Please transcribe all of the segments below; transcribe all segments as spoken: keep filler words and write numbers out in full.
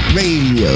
Radio.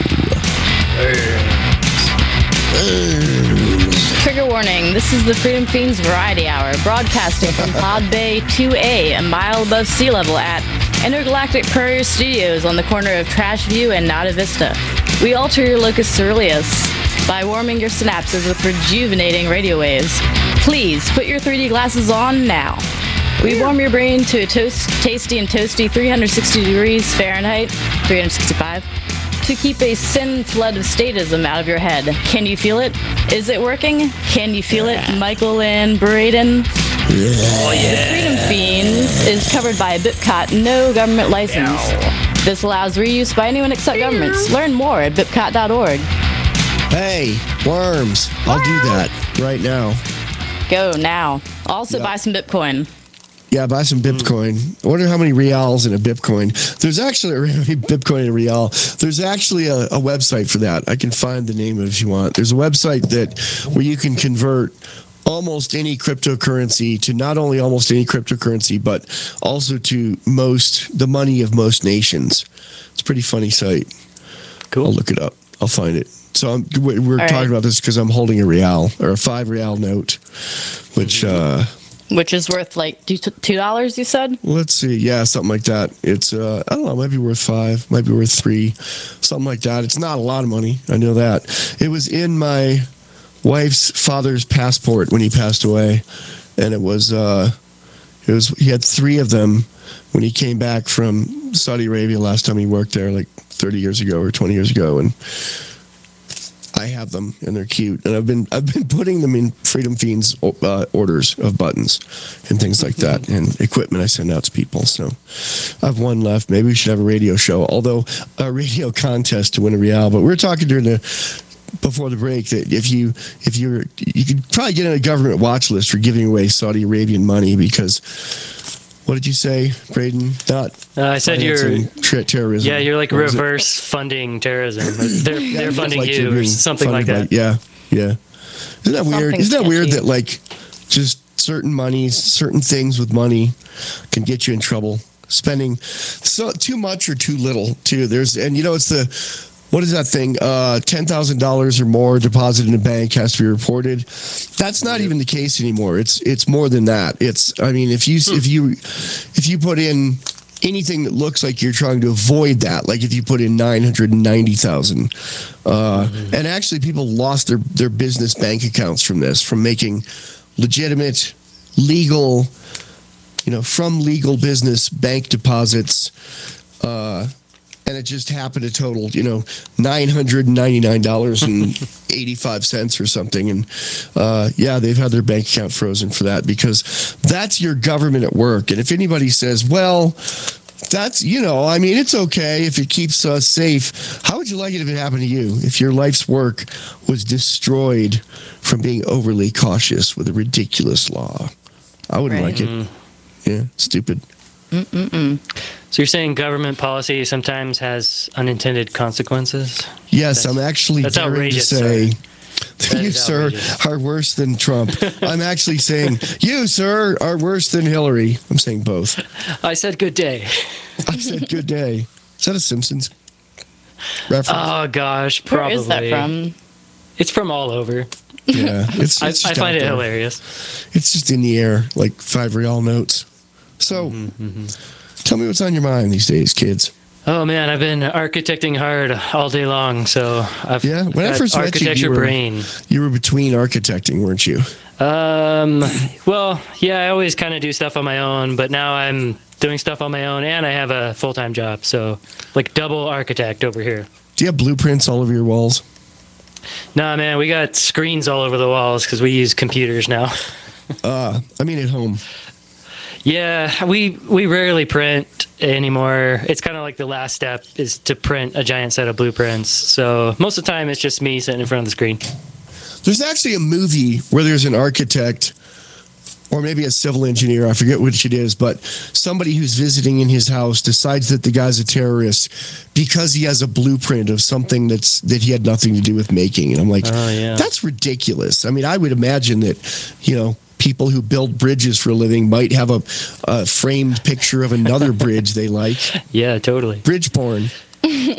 Trigger warning, this is the Freedom Fiends Variety Hour, broadcasting from Pod Bay two A, a mile above sea level at Intergalactic Courier Studios on the corner of Trash View and Nada Vista. We alter your locus ceruleus by warming your synapses with rejuvenating radio waves. Please put your three D glasses on now. We warm your brain to a toast, tasty and toasty three hundred sixty degrees Fahrenheit, three hundred sixty-five, to keep a sin flood of statism out of your head. Can you feel it? Is it working? Can you feel it, Michael and Braden? Oh, yeah. The Freedom Fiends is covered by a BIPCOT no government license. Ow. This allows reuse by anyone except governments. Learn more at bipcot dot org. Hey, worms. I'll do that right now. Go now. Also yep. buy some Bitcoin. Yeah, buy some Bitcoin. I wonder how many reals in a Bitcoin. There's actually a Bitcoin in a real. There's actually a, a website for that. I can find the name of it if you want. There's a website that where you can convert almost any cryptocurrency to not only almost any cryptocurrency, but also to most the money of most nations. It's a pretty funny site. Cool. I'll look it up. I'll find it. So I'm, we're All talking right. about this because I'm holding a real or a five real note, which uh, which is worth like two dollars. You said. Let's see. Yeah, something like that. It's uh, I don't know. Might be worth five. Might be worth three. Something like that. It's not a lot of money. I know that. It was in my wife's father's passport when he passed away, and it was uh, it was he had three of them when he came back from Saudi Arabia last time he worked there, like thirty years ago or twenty years ago, and I have them and they're cute, and I've been I've been putting them in Freedom Fiends uh, orders of buttons and things like that, and equipment I send out to people. So I have one left. Maybe we should have a radio show, although a radio contest to win a real. But we were talking during the before the break that if you if you're you could probably get on a government watch list for giving away Saudi Arabian money because. What did you say, Braden? Not uh, I said you're tra- terrorism. Yeah, you're like what reverse funding terrorism. They're yeah, they're funding like you or something like that. By, yeah, yeah. Isn't that weird? Something Isn't that weird sketchy. that like just certain monies, certain things with money can get you in trouble? Spending so too much or too little too. There's and you know it's the what is that thing? Uh, ten thousand dollars or more deposited in a bank has to be reported. That's not even the case anymore. It's it's more than that. It's I mean, if you if you if you put in anything that looks like you're trying to avoid that, like if you put in nine hundred and ninety thousand, uh, mm-hmm. and actually people lost their their business bank accounts from this, from making legitimate, legal, you know, from legal business bank deposits. Uh, And it just happened to total, you know, nine hundred ninety-nine dollars and eighty-five cents or something. And, uh, yeah, they've had their bank account frozen for that because that's your government at work. And if anybody says, well, that's, you know, I mean, it's okay if it keeps us safe. How would you like it if it happened to you? If your life's work was destroyed from being overly cautious with a ridiculous law? I wouldn't right. like it. Yeah, stupid. Mm-mm-mm. So you're saying government policy sometimes has unintended consequences? Yes, that's, I'm actually that's daring outrageous, to say sir. you, sir, are worse than Trump. I'm actually saying you, sir, are worse than Hillary. I'm saying both. I said good day. I said good day. Is that a Simpsons reference? Oh, gosh, probably. Where is that from? It's from all over. Yeah. It's, it's I, just I find it there. hilarious. It's just in the air, like five real notes. So, mm-hmm, mm-hmm. tell me what's on your mind these days, kids. Oh, man, I've been architecting hard all day long, so I've yeah, when I first met you, architecture you were, brain. You were between architecting, weren't you? Um, well, yeah, I always kind of do stuff on my own, but now I'm doing stuff on my own, and I have a full-time job, so like double architect over here. Do you have blueprints all over your walls? Nah, man, we got screens all over the walls because we use computers now. uh, I mean at home. Yeah, we we rarely print anymore. It's kind of like the last step is to print a giant set of blueprints. So most of the time, it's just me sitting in front of the screen. There's actually a movie where there's an architect or maybe a civil engineer, I forget which it is, but somebody who's visiting in his house decides that the guy's a terrorist because he has a blueprint of something that's that he had nothing to do with making. And I'm like, oh, yeah. That's ridiculous. I mean, I would imagine that, you know, people who build bridges for a living might have a, a framed picture of another bridge they like. Yeah, totally. Bridge porn.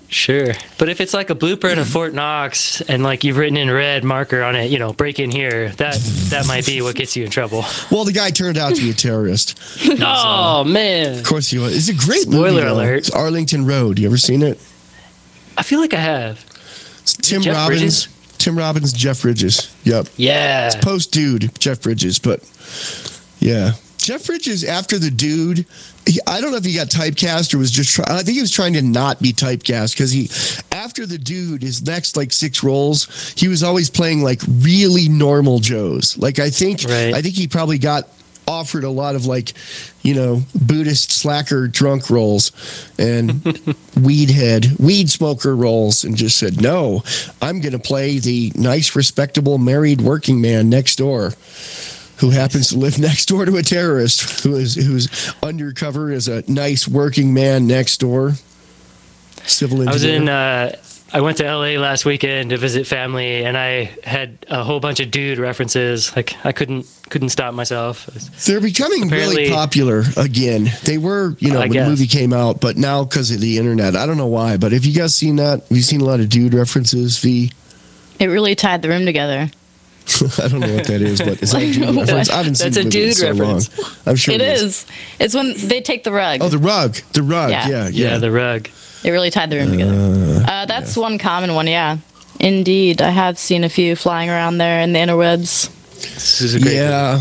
Sure. But if it's like a blueprint of Fort Knox and like you've written in red marker on it, you know, break in here, that that might be what gets you in trouble. Well, the guy turned out to be a terrorist. Oh, man. Of course he was. It's a great Spoiler movie. though. alert. It's Arlington Road. You ever seen it? I feel like I have. It's Tim Jeff Robbins. Bridges? Tim Robbins, Jeff Bridges. Yep. Yeah. Post dude, Jeff Bridges, but yeah. Jeff Bridges, after the dude, he, I don't know if he got typecast or was just try, I think he was trying to not be typecast because he, after the dude, his next like six roles, he was always playing like really normal Joes. Like I think, Right. I think he probably got offered a lot of like, you know, Buddhist slacker drunk roles and weed head, weed smoker roles and just said, no, I'm going to play the nice, respectable, married working man next door who happens to live next door to a terrorist who is who's undercover as a nice working man next door. Civil engineer. I was in, uh, I went to L A last weekend to visit family, and I had a whole bunch of dude references. Like I couldn't couldn't stop myself. They're becoming Apparently- really popular again. They were, you know, I when guess. the movie came out, but now because of the internet, I don't know why. But have you guys seen that? Have you seen a lot of dude references? V. It really tied the room together. I don't know what that is, but is that a dude reference? I haven't seen That's the a movie in dude so reference. long. I'm sure It is. It's when they take the rug. Oh, the rug, the rug. Yeah. Yeah, yeah. Yeah, the rug. It really tied the room together. Uh, that's one common one, yeah. Indeed. I have seen a few flying around there in the interwebs. This is a great Yeah.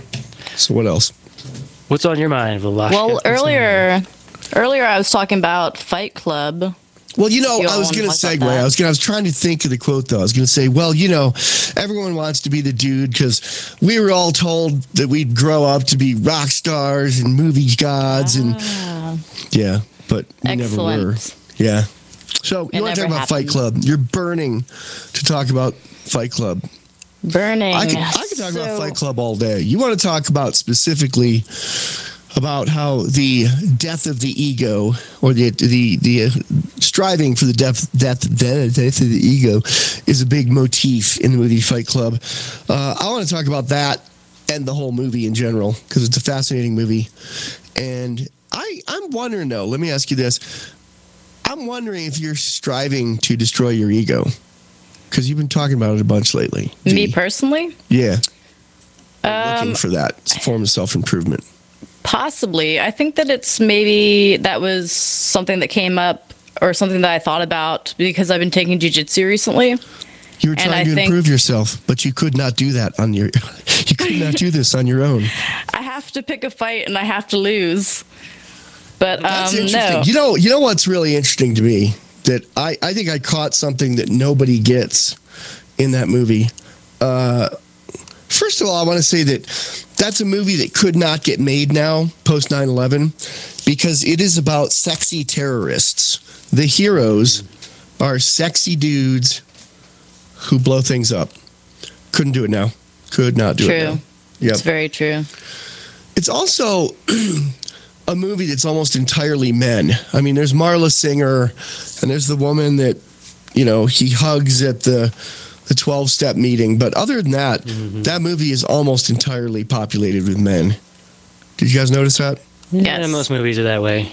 So what else? What's on your mind, Volashka? Well, earlier earlier I was talking about Fight Club. Well, you know, You I was wanna going to talk segue. about that? I was going. I was trying to think of the quote though. I was going to say, well, you know, everyone wants to be the dude because we were all told that we'd grow up to be rock stars and movie gods, and Ah, yeah, but we never were. excellent. Yeah. So It you want to talk never about Fight happened. Club? You're burning to talk about Fight Club. Burning. I could I could talk about So- Fight Club all day. You want to talk about specifically about how the death of the ego, or the the the uh, striving for the death death death death of the ego, is a big motif in the movie Fight Club. Uh, I want to talk about that and the whole movie in general because it's a fascinating movie. And I I'm wondering though. Let me ask you this. I'm wondering if you're striving to destroy your ego because you've been talking about it a bunch lately. Me Dee. personally? Yeah. looking Um, for that form of self-improvement. Possibly. I think that it's maybe that was something that came up or something that I thought about because I've been taking jiu-jitsu recently. You were and trying I to think- improve yourself, but you could not do that on your. You could not do this on your own. I have to pick a fight and I have to lose. But That's um, interesting. no. You know, you know what's really interesting to me that I, I think I caught something that nobody gets in that movie. Uh, first of all, I want to say that that's a movie that could not get made now post nine eleven because it is about sexy terrorists. The heroes are sexy dudes who blow things up. Couldn't do it now. Could not do it True. now. Yep. It's very true. It's also a movie that's almost entirely men. I mean, there's Marla Singer, and there's the woman that, you know, he hugs at the the twelve-step meeting. But other than that, Mm-hmm. that movie is almost entirely populated with men. Did you guys notice that? Yeah, Yes. most movies are that way.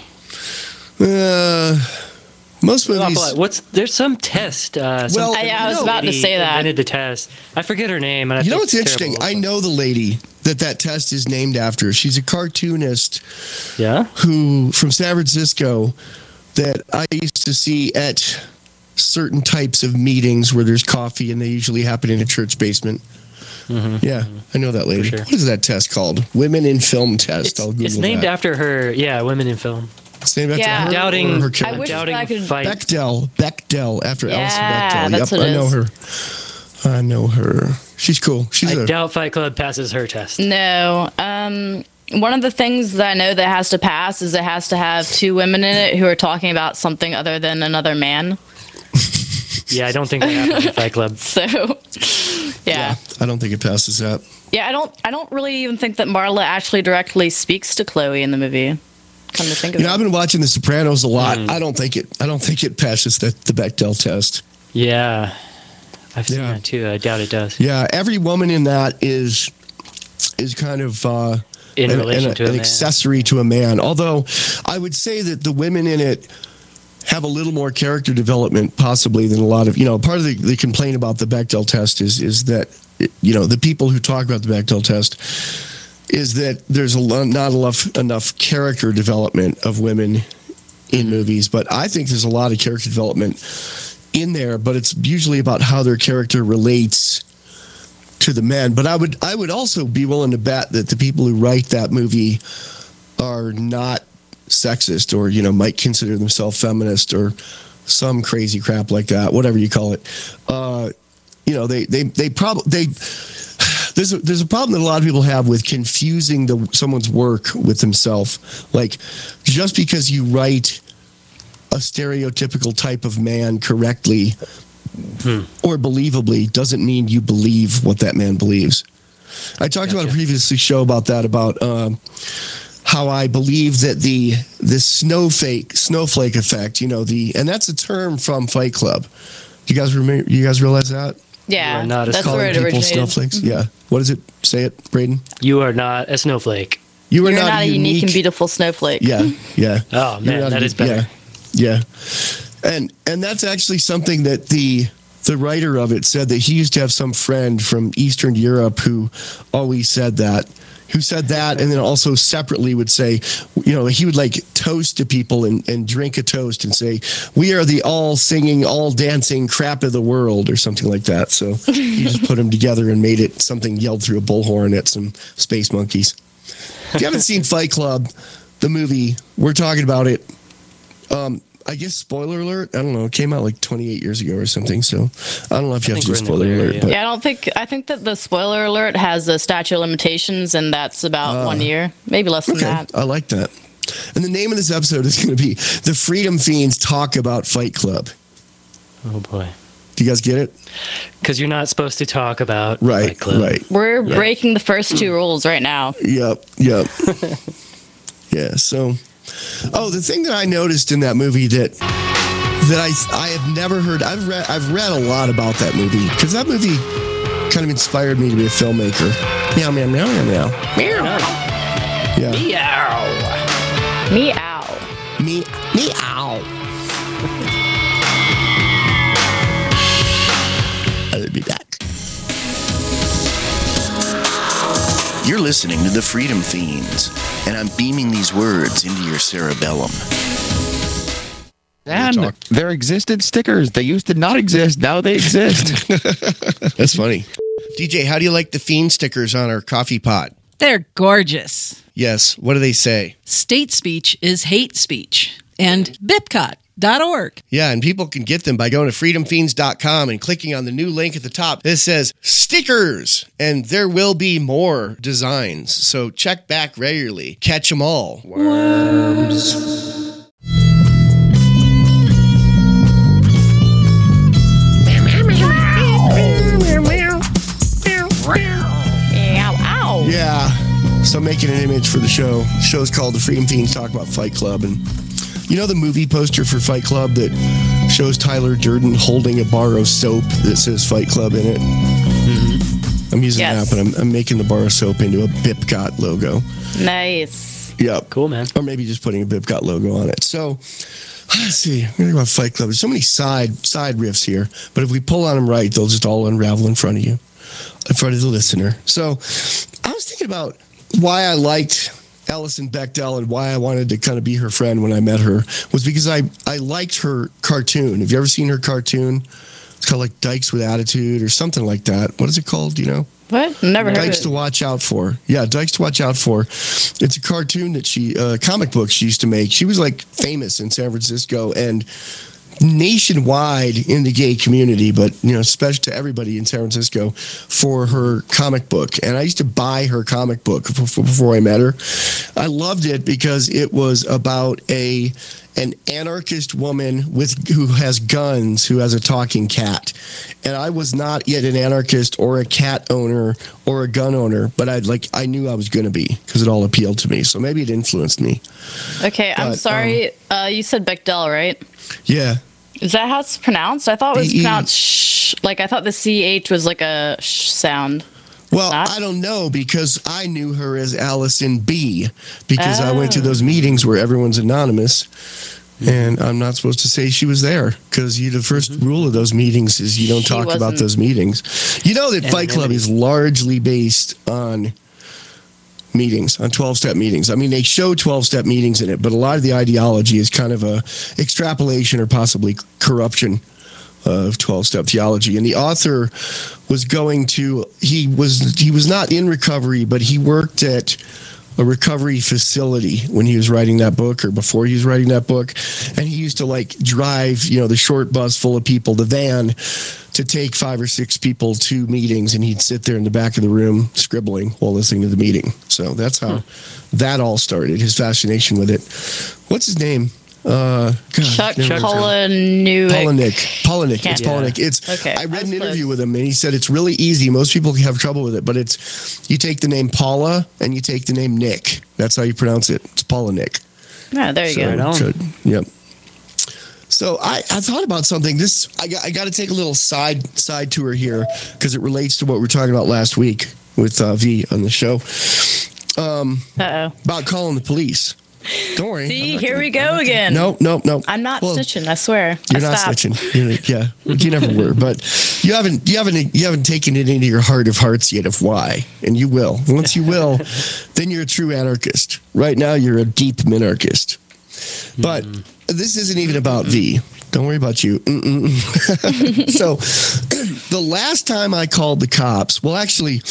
Uh, most Well, movies. What's there's some test? Uh, some Well, I- yeah, I was you know, about to lady say that. Invented the test. I forget her name. And I You know feel what's interesting? terrible. I know the lady that that test is named after. She's a cartoonist Yeah. who from San Francisco that I used to see at certain types of meetings where there's coffee and they usually happen in a church basement. Mm-hmm. Yeah, I know that lady. sure. What is that test called? Women in Film Test. It's, I'll Google it's named that. after her. Yeah, women in film. It's named after Yeah. her or Doubting. her I character. wish doubting I could- fight. Bechdel. Bechdel after Yeah, Alison Bechdel. that's yep, what I it know is. her. I know her. She's cool. She's I a doubt Fight Club passes her test. No. Um, one of the things that I know that has to pass is it has to have two women in it who are talking about something other than another man. Yeah, I don't think that happens in Fight Club. So, yeah. I don't think it passes that. Yeah, I don't I don't really even think that Marla actually directly speaks to Chloe in the movie. Come to think of You know, it. I've been watching The Sopranos a lot. Mm. I don't think it. I don't think it passes the, the Bechdel test. Yeah, I've seen Yeah. that too. I doubt it does. Yeah, every woman in that is is kind of uh, In an, relation an, to a an man. accessory to a man. Although I would say that the women in it have a little more character development possibly than a lot of, you know, part of the, the complaint about the Bechdel test is is that, you know, the people who talk about the Bechdel test is that there's a lot, not enough enough character development of women in movies. But I think there's a lot of character development in there, but it's usually about how their character relates to the men. But I would I would also be willing to bet that the people who write that movie are not sexist, or, you know, might consider themselves feminist or some crazy crap like that, whatever you call it. Uh, you know, they they they probably they there's a, there's a problem that a lot of people have with confusing the someone's work with themselves. Like, just because you write a stereotypical type of man correctly hmm. or believably doesn't mean you believe what that man believes. I talked gotcha. about a previous show about that, about um, how I believe that the the snowflake snowflake effect, you know, the and that's a term from Fight Club. Do you guys remember? You guys realize that? Yeah, not that's calling where it people originated. snowflakes. Mm-hmm. Yeah. What does it say? It, Braden? You are not a snowflake. You are You're not, not a unique, unique and beautiful snowflake. Yeah, yeah. Oh man, that a, is better. Yeah, yeah. And and that's actually something that the the writer of it said, that he used to have some friend from Eastern Europe who always said that. Who said that, and then also separately would say, you know, he would like toast to people and, and drink a toast and say, "We are the all singing, all dancing crap of the world," or something like that. So he just put them together and made it something yelled through a bullhorn at some space monkeys. If you haven't seen Fight Club, the movie, we're talking about it. Um, I guess spoiler alert. I don't know. It came out like twenty-eight years ago or something. So I don't know if you I have to do spoiler clear, alert. yeah. But Yeah, I don't think I think that the spoiler alert has a statute of limitations, and that's about Uh, one year, maybe less than okay, that. I like that. And the name of this episode is going to be "The Freedom Fiends Talk About Fight Club." Oh boy. Do you guys get it? Because you're not supposed to talk about Right, Fight Club. right. We're Yeah. breaking the first two rules right now. Yep, yep. Yeah. So, oh, the thing that I noticed in that movie that that I I have never heard. I've read I've read a lot about that movie, because that movie kind of inspired me to be a filmmaker. Meow meow meow meow meow. Meow. Yeah. Meow. Meow. Me meow. I'll be back. You're listening to the Freedom Fiends, and I'm beaming these words into your cerebellum. And there existed stickers. They used to not exist. Now they exist. That's funny. D J, how do you like the Fiend stickers on our coffee pot? They're gorgeous. Yes. What do they say? State speech is hate speech. And bipcot dot org. Yeah, and people can get them by going to freedom fiends dot com and clicking on the new link at the top. It says stickers, and there will be more designs. So check back regularly. Catch them all. Worms. Ow, ow. Yeah. So I'm making an image for the show. The show's called The Freedom Fiends Talk About Fight Club. And you know the movie poster for Fight Club that shows Tyler Durden holding a bar of soap that says Fight Club in it? Mm-hmm. I'm using Yes. that, but I'm, I'm making the bar of soap into a Bipcot logo. Nice. Yep. Cool, man. Or maybe just putting a Bipcot logo on it. So let's see. We're going to go about Fight Club. There's so many side side riffs here, but if we pull on them right, they'll just all unravel in front of you, in front of the listener. So I was thinking about why I liked Alison Bechdel and why I wanted to kind of be her friend when I met her was because I, I liked her cartoon. Have you ever seen her cartoon? It's called like Dykes with Attitude or something like that. What is it called? Do you know? What? Never heard Dykes of to it. Watch Out For. Yeah, Dykes to Watch Out For. It's a cartoon that she, uh, comic book she used to make. She was like famous in San Francisco and nationwide in the gay community, but you know, especially to everybody in San Francisco for her comic book. And I used to buy her comic book before I met her. I loved it because it was about a an anarchist woman with who has guns, who has a talking cat. And I was not yet an anarchist or a cat owner or a gun owner, but I like I knew I was going to be because it all appealed to me. So maybe it influenced me. Okay, I'm But, sorry. uh, you said Bechdel, right? Yeah. Is that how it's pronounced? I thought it was B E pronounced sh. Like, I thought the C H was like a sh sound. Well, Not? I don't know because I knew her as Allison B because I went to those meetings where everyone's anonymous. And I'm not supposed to say she was there because the first mm-hmm. rule of those meetings is you don't She talk wasn't. about those meetings. You know that Fight Club is largely based on meetings, on twelve-step meetings. I mean, they show twelve-step meetings in it, but a lot of the ideology is kind of a extrapolation or possibly corruption of twelve-step theology. And the author was going to, he was he was not in recovery, but he worked at a recovery facility when he was writing that book or before he was writing that book. And he used to like drive, you know, the short bus full of people, the van, to take five or six people to meetings. And he'd sit there in the back of the room scribbling while listening to the meeting. So that's how hmm. that all started, his fascination with it. What's his name? Uh, God, Chuck never- Palahniuk. Palahniuk. Palahniuk. It's Yeah. Palahniuk. It's. Okay, I read that's an interview close. with him, and he said it's really easy. Most people have trouble with it, but it's you take the name Paula and you take the name Nick. That's how you pronounce it. It's Palahniuk. Yeah, there you So, go. Right on. so, yep. So I, I thought about something. This I got I got to take a little side side tour here because it relates to what we were talking about last week with uh, V on the show. Um, Uh oh. about calling the police. Don't worry. See, I'm not here gonna- we go again. No, no, no. I'm not Well, snitching. I swear. You're I not stopped. snitching. You're, yeah, you never were. But you haven't, you haven't, you haven't taken it into your heart of hearts yet of why, and you will. Once you will, then you're a true anarchist. Right now, you're a deep minarchist. But mm. this isn't even about V. Don't worry about you. So, the last time I called the cops, well, actually.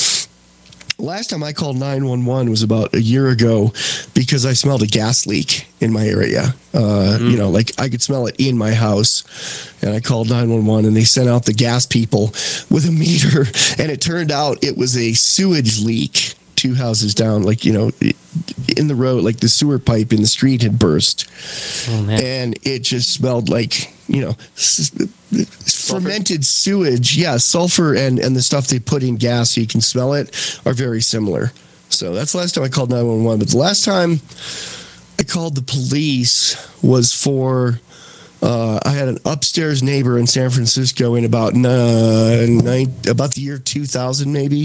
Last time I called nine one one was about a year ago because I smelled a gas leak in my area. Uh, mm. You know, like I could smell it in my house. And I called nine one one and they sent out the gas people with a meter. And it turned out it was a sewage leak two houses down, like, you know, in the road, like the sewer pipe in the street had burst. Oh, man. And it just smelled like, you know, fermented sewage. Yeah, sulfur and, and the stuff they put in gas so you can smell it are very similar. So that's the last time I called nine one one. But the last time I called the police was for, uh, I had an upstairs neighbor in San Francisco in about, uh, nine, about the year two thousand maybe,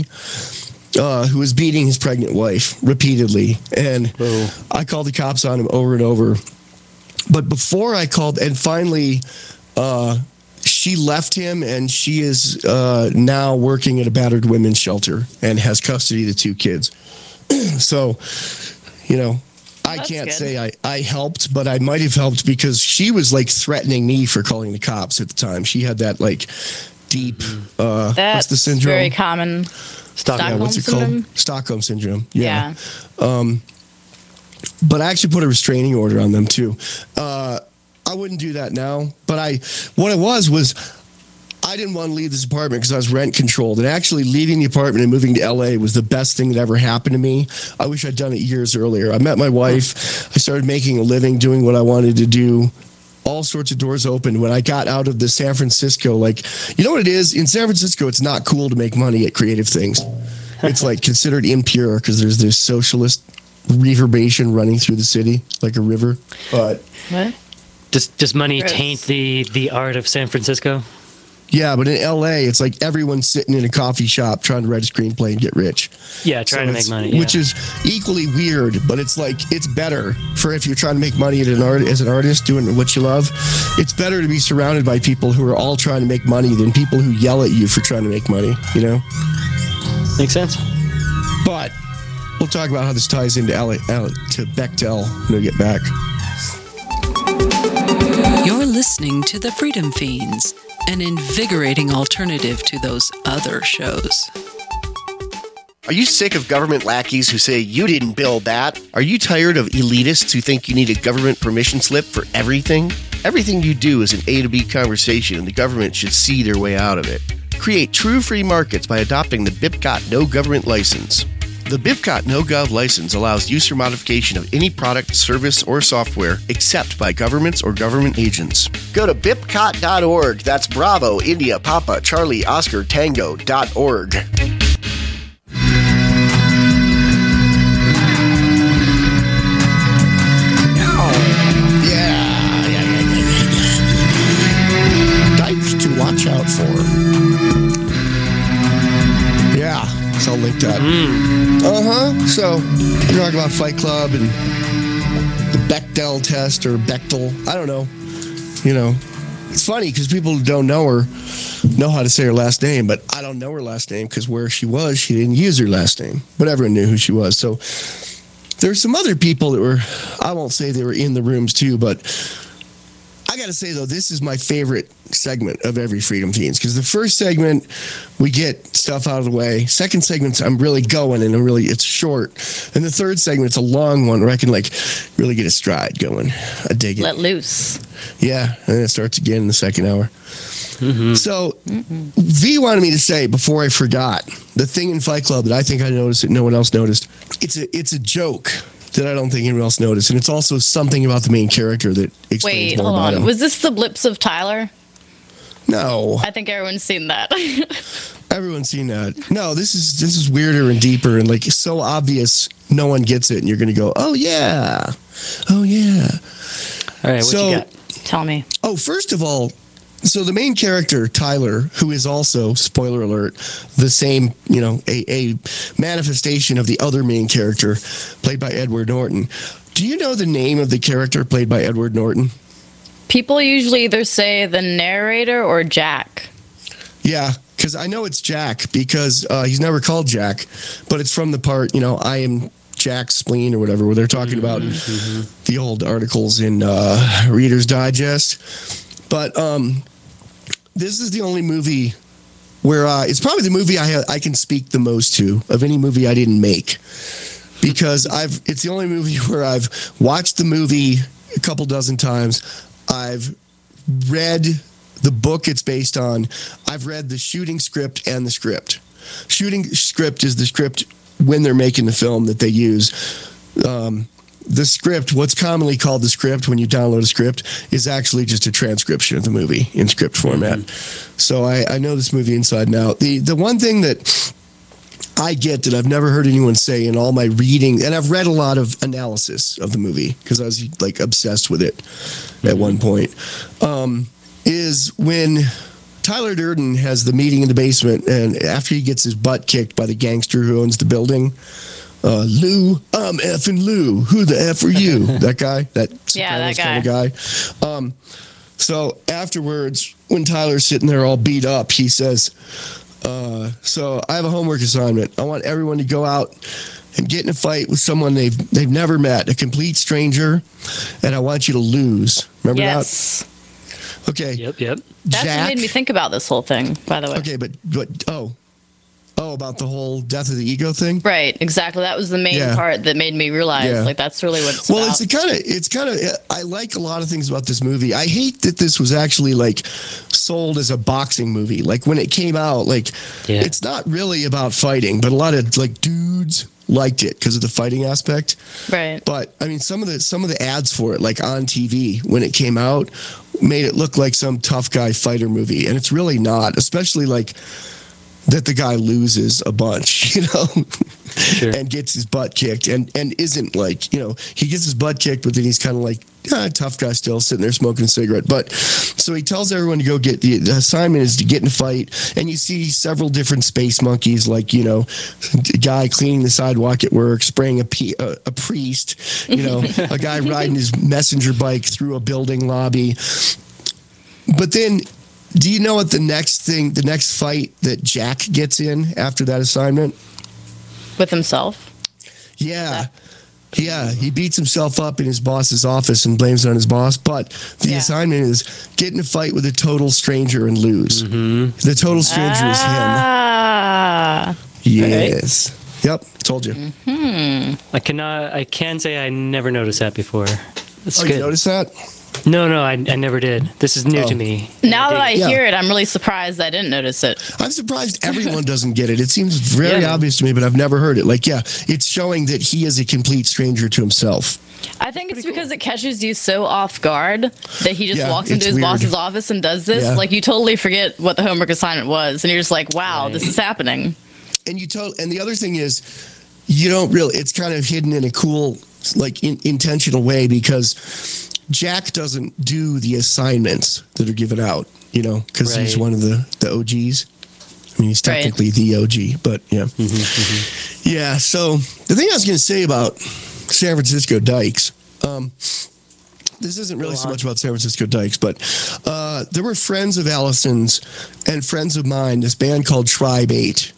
uh, who was beating his pregnant wife repeatedly. And Whoa. I called the cops on him over and over. But before I called, and finally, uh, she left him, and she is uh, now working at a battered women's shelter and has custody of the two kids. So, you know, I That's can't good. say I, I helped, but I might have helped because she was like threatening me for calling the cops at the time. She had that like deep, uh, That's what's the syndrome? very common. Stockholm, yeah, what's it syndrome? called? Stockholm syndrome. Yeah. Yeah. Um, but I actually put a restraining order on them too. Uh, I wouldn't do that now, but I, what it was, was I didn't want to leave this apartment because I was rent controlled, and actually leaving the apartment and moving to L A was the best thing that ever happened to me. I wish I'd done it years earlier. I met my wife. I started making a living doing what I wanted to do. All sorts of doors opened when I got out of the San Francisco. Like, you know what it is? In San Francisco, it's not cool to make money at creative things. It's like considered impure because there's this socialist reverberation running through the city like a river. But What? Does does money Gross. taint the the art of San Francisco? yeah, but in L A, it's like everyone's sitting in a coffee shop trying to write a screenplay and get rich. Yeah, trying So to make it's- money. Yeah. which is equally weird, but it's like it's better for if you're trying to make money as an art as an artist doing what you love. It's better to be surrounded by people who are all trying to make money than people who yell at you for trying to make money. You know. Makes sense. But we'll talk about how this ties into L A, L, to Bechtel when we get back. You're listening to The Freedom Fiends, an invigorating alternative to those other shows. Are you sick of government lackeys who say you didn't build that? Are you tired of elitists who think you need a government permission slip for everything? Everything you do is an A to B conversation, and the government should see their way out of it. Create true free markets by adopting the BIPCOT No Government License. The BIPCOT No Gov license allows use or modification of any product, service, or software except by governments or government agents. Go to bipcot dot org. That's Bravo, India, Papa, Charlie, Oscar, Tango dot org. Yeah, yeah, yeah, yeah, yeah. Types to watch out for. Yeah, so I'll link that. Uh huh. So we're talking about Fight Club and the Bechdel test or Bechtel. I don't know. You know, it's funny because people who don't know her know how to say her last name, but I don't know her last name because where she was, she didn't use her last name, but everyone knew who she was. So there's some other people that were, I won't say they were in the rooms too, but I got to say, though, this is my favorite segment of every Freedom Fiends because the first segment, we get stuff out of the way. Second segment, I'm really going and I'm really, it's short. And the third segment, it's a long one where I can like really get a stride going. I dig it. Let loose. Yeah. And then it starts again in the second hour. Mm-hmm. So mm-hmm. V wanted me to say before I forgot the thing in Fight Club that I think I noticed that no one else noticed. It's a, it's a joke that I don't think anyone else noticed. And it's also something about the main character that explains Wait, more hold about on. him. Was this the blips of Tyler? No. I think everyone's seen that. Everyone's seen that. No, this is this is weirder and deeper and like so obvious no one gets it and you're going to go, "Oh yeah. Oh yeah." All right, what so, you got? Tell me. Oh, first of all, so the main character, Tyler, who is also, spoiler alert, the same, you know, a, a manifestation of the other main character played by Edward Norton. Do you know the name of the character played by Edward Norton? People usually either say the narrator or Jack. Yeah, because I know it's Jack because uh, he's never called Jack, but it's from the part, you know, I am Jack Spleen or whatever, where they're talking about mm-hmm. the old articles in uh, Reader's Digest. But um, this is the only movie where uh, it's probably the movie I ha- I can speak the most to of any movie I didn't make, because I've it's the only movie where I've watched the movie a couple dozen times. I've read the book it's based on. I've read the shooting script and the script. Shooting script is the script when they're making the film that they use. Um, the script, what's commonly called the script when you download a script, is actually just a transcription of the movie in script format. Mm-hmm. So I, I know this movie inside and out. The the one thing that I get that I've never heard anyone say in all my reading, and I've read a lot of analysis of the movie because I was like obsessed with it mm-hmm. at one point, um, is when Tyler Durden has the meeting in the basement, and after he gets his butt kicked by the gangster who owns the building, uh, Lou, I'm effing Lou. Who the F are you? That guy? That yeah, that guy. Kind of guy. Um, so afterwards, when Tyler's sitting there all beat up, he says, uh, so I have a homework assignment. I want everyone to go out and get in a fight with someone they've they've never met, a complete stranger, and I want you to lose. Remember yes. that? Okay. Yep, yep. That's Jack, what made me think about this whole thing, by the way. Okay, but but oh, oh, about the whole death of the ego thing. Right, exactly. That was the main yeah. part that made me realize, yeah. like, that's really what it's well, about. it's a kind of, it's kind of. I like a lot of things about this movie. I hate that this was actually like sold as a boxing movie. Like when it came out, like yeah. it's not really about fighting, but a lot of like dudes liked it because of the fighting aspect. Right. But I mean, some of the some of the ads for it, like on T V when it came out, made it look like some tough guy fighter movie, and it's really not. Especially like that the guy loses a bunch, you know, sure. and gets his butt kicked, and and isn't like, you know, he gets his butt kicked, but then he's kind of like ah, tough guy still sitting there smoking a cigarette. But so he tells everyone to go get the, the assignment is to get in a fight, and you see several different space monkeys, like, you know, a guy cleaning the sidewalk at work, spraying a, p- a, a priest, you know, a guy riding his messenger bike through a building lobby. But then, do you know what the next thing, the next fight that Jack gets in after that assignment? With himself? Yeah. Yeah, he beats himself up in his boss's office and blames it on his boss. But the yeah. assignment is get in a fight with a total stranger and lose. Mm-hmm. The total stranger ah, is him. Yes. Right. Yep, told you. Mm-hmm. I cannot. I can say I never noticed that before. That's oh, good. You noticed that? No, no, I, I never did. This is new oh. to me. Now that I yeah. hear it, I'm really surprised I didn't notice it. I'm surprised everyone doesn't get it. It seems very yeah, obvious to me, but I've never heard it. Like, yeah, it's showing that he is a complete stranger to himself. I think it's because it catches you so off guard that he just Yeah, walks into it's his weird. boss's office and does this. Yeah. Like, you totally forget what the homework assignment was, and you're just like, wow, Right. this is happening. And you told, and the other thing is, you don't really. It's kind of hidden in a cool, like, in, intentional way because Jack doesn't do the assignments that are given out. You know, because Right. he's one of the the O Gs. I mean, he's technically Right. the O G, but yeah, Mm-hmm, mm-hmm. yeah. So the thing I was going to say about San Francisco Dykes, Um, this isn't really so much about San Francisco Dykes, but uh, there were friends of Allison's and friends of mine, this band called Tribe Eight.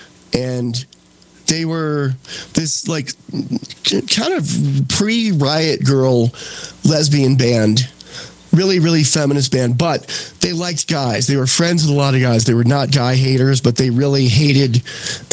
And they were this like kind of pre-Riot Girl lesbian band. Really, really feminist band, but they liked guys. They were friends with a lot of guys. They were not guy haters, but they really hated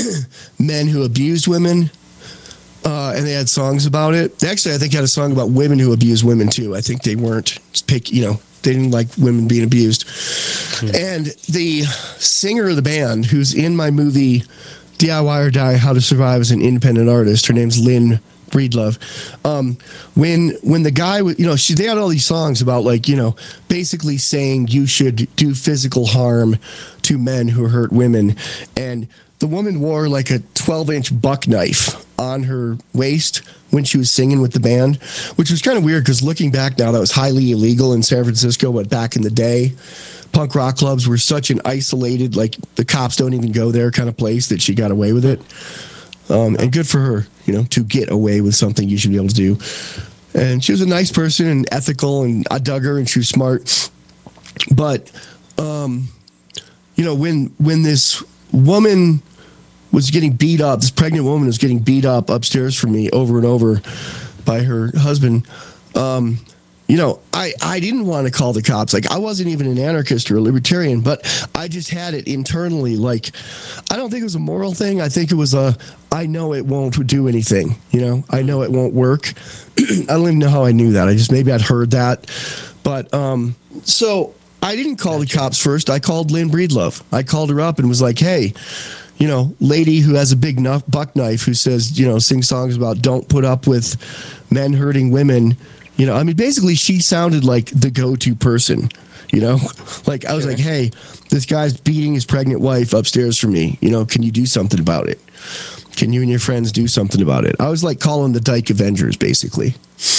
men who abused women. Uh, and they had songs about it. They actually, I think, had a song about women who abuse women too. I think they weren't pick, you know, they didn't like women being abused. Hmm. And the singer of the band, who's in my movie D I Y or Die: How to Survive as an Independent Artist, her name's Lynn Breedlove. Um, when when the guy, you know, she they had all these songs about like, you know, basically saying you should do physical harm to men who hurt women, and the woman wore like a twelve inch buck knife on her waist when she was singing with the band, which was kind of weird because looking back now, that was highly illegal in San Francisco. But back in the day, punk rock clubs were such an isolated, like the cops don't even go there kind of place that she got away with it. Um, and good for her, you know, to get away with something you should be able to do. And she was a nice person and ethical, and I dug her, and she was smart. But, um, you know, when when this woman was getting beat up, this pregnant woman was getting beat up upstairs from me over and over by her husband, um, you know, I, I didn't want to call the cops. Like, I wasn't even an anarchist or a libertarian, but I just had it internally. Like, I don't think it was a moral thing. I think it was a, I know it won't do anything. You know, I know it won't work. I don't even know how I knew that. I just, maybe I'd heard that. But, um, so I didn't call the cops first. I called Lynn Breedlove. I called her up and was like, hey, you know, lady who has a big knife, buck knife, who says, you know, sing songs about don't put up with men hurting women. You know, I mean, basically she sounded like the go-to person, you know, like I was sure. like, hey, this guy's beating his pregnant wife upstairs from me. You know, can you do something about it? Can you and your friends do something about it? I was like calling the Dyke Avengers, basically.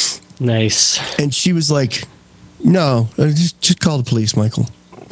Nice. And she was like, no, just, just call the police, Michael.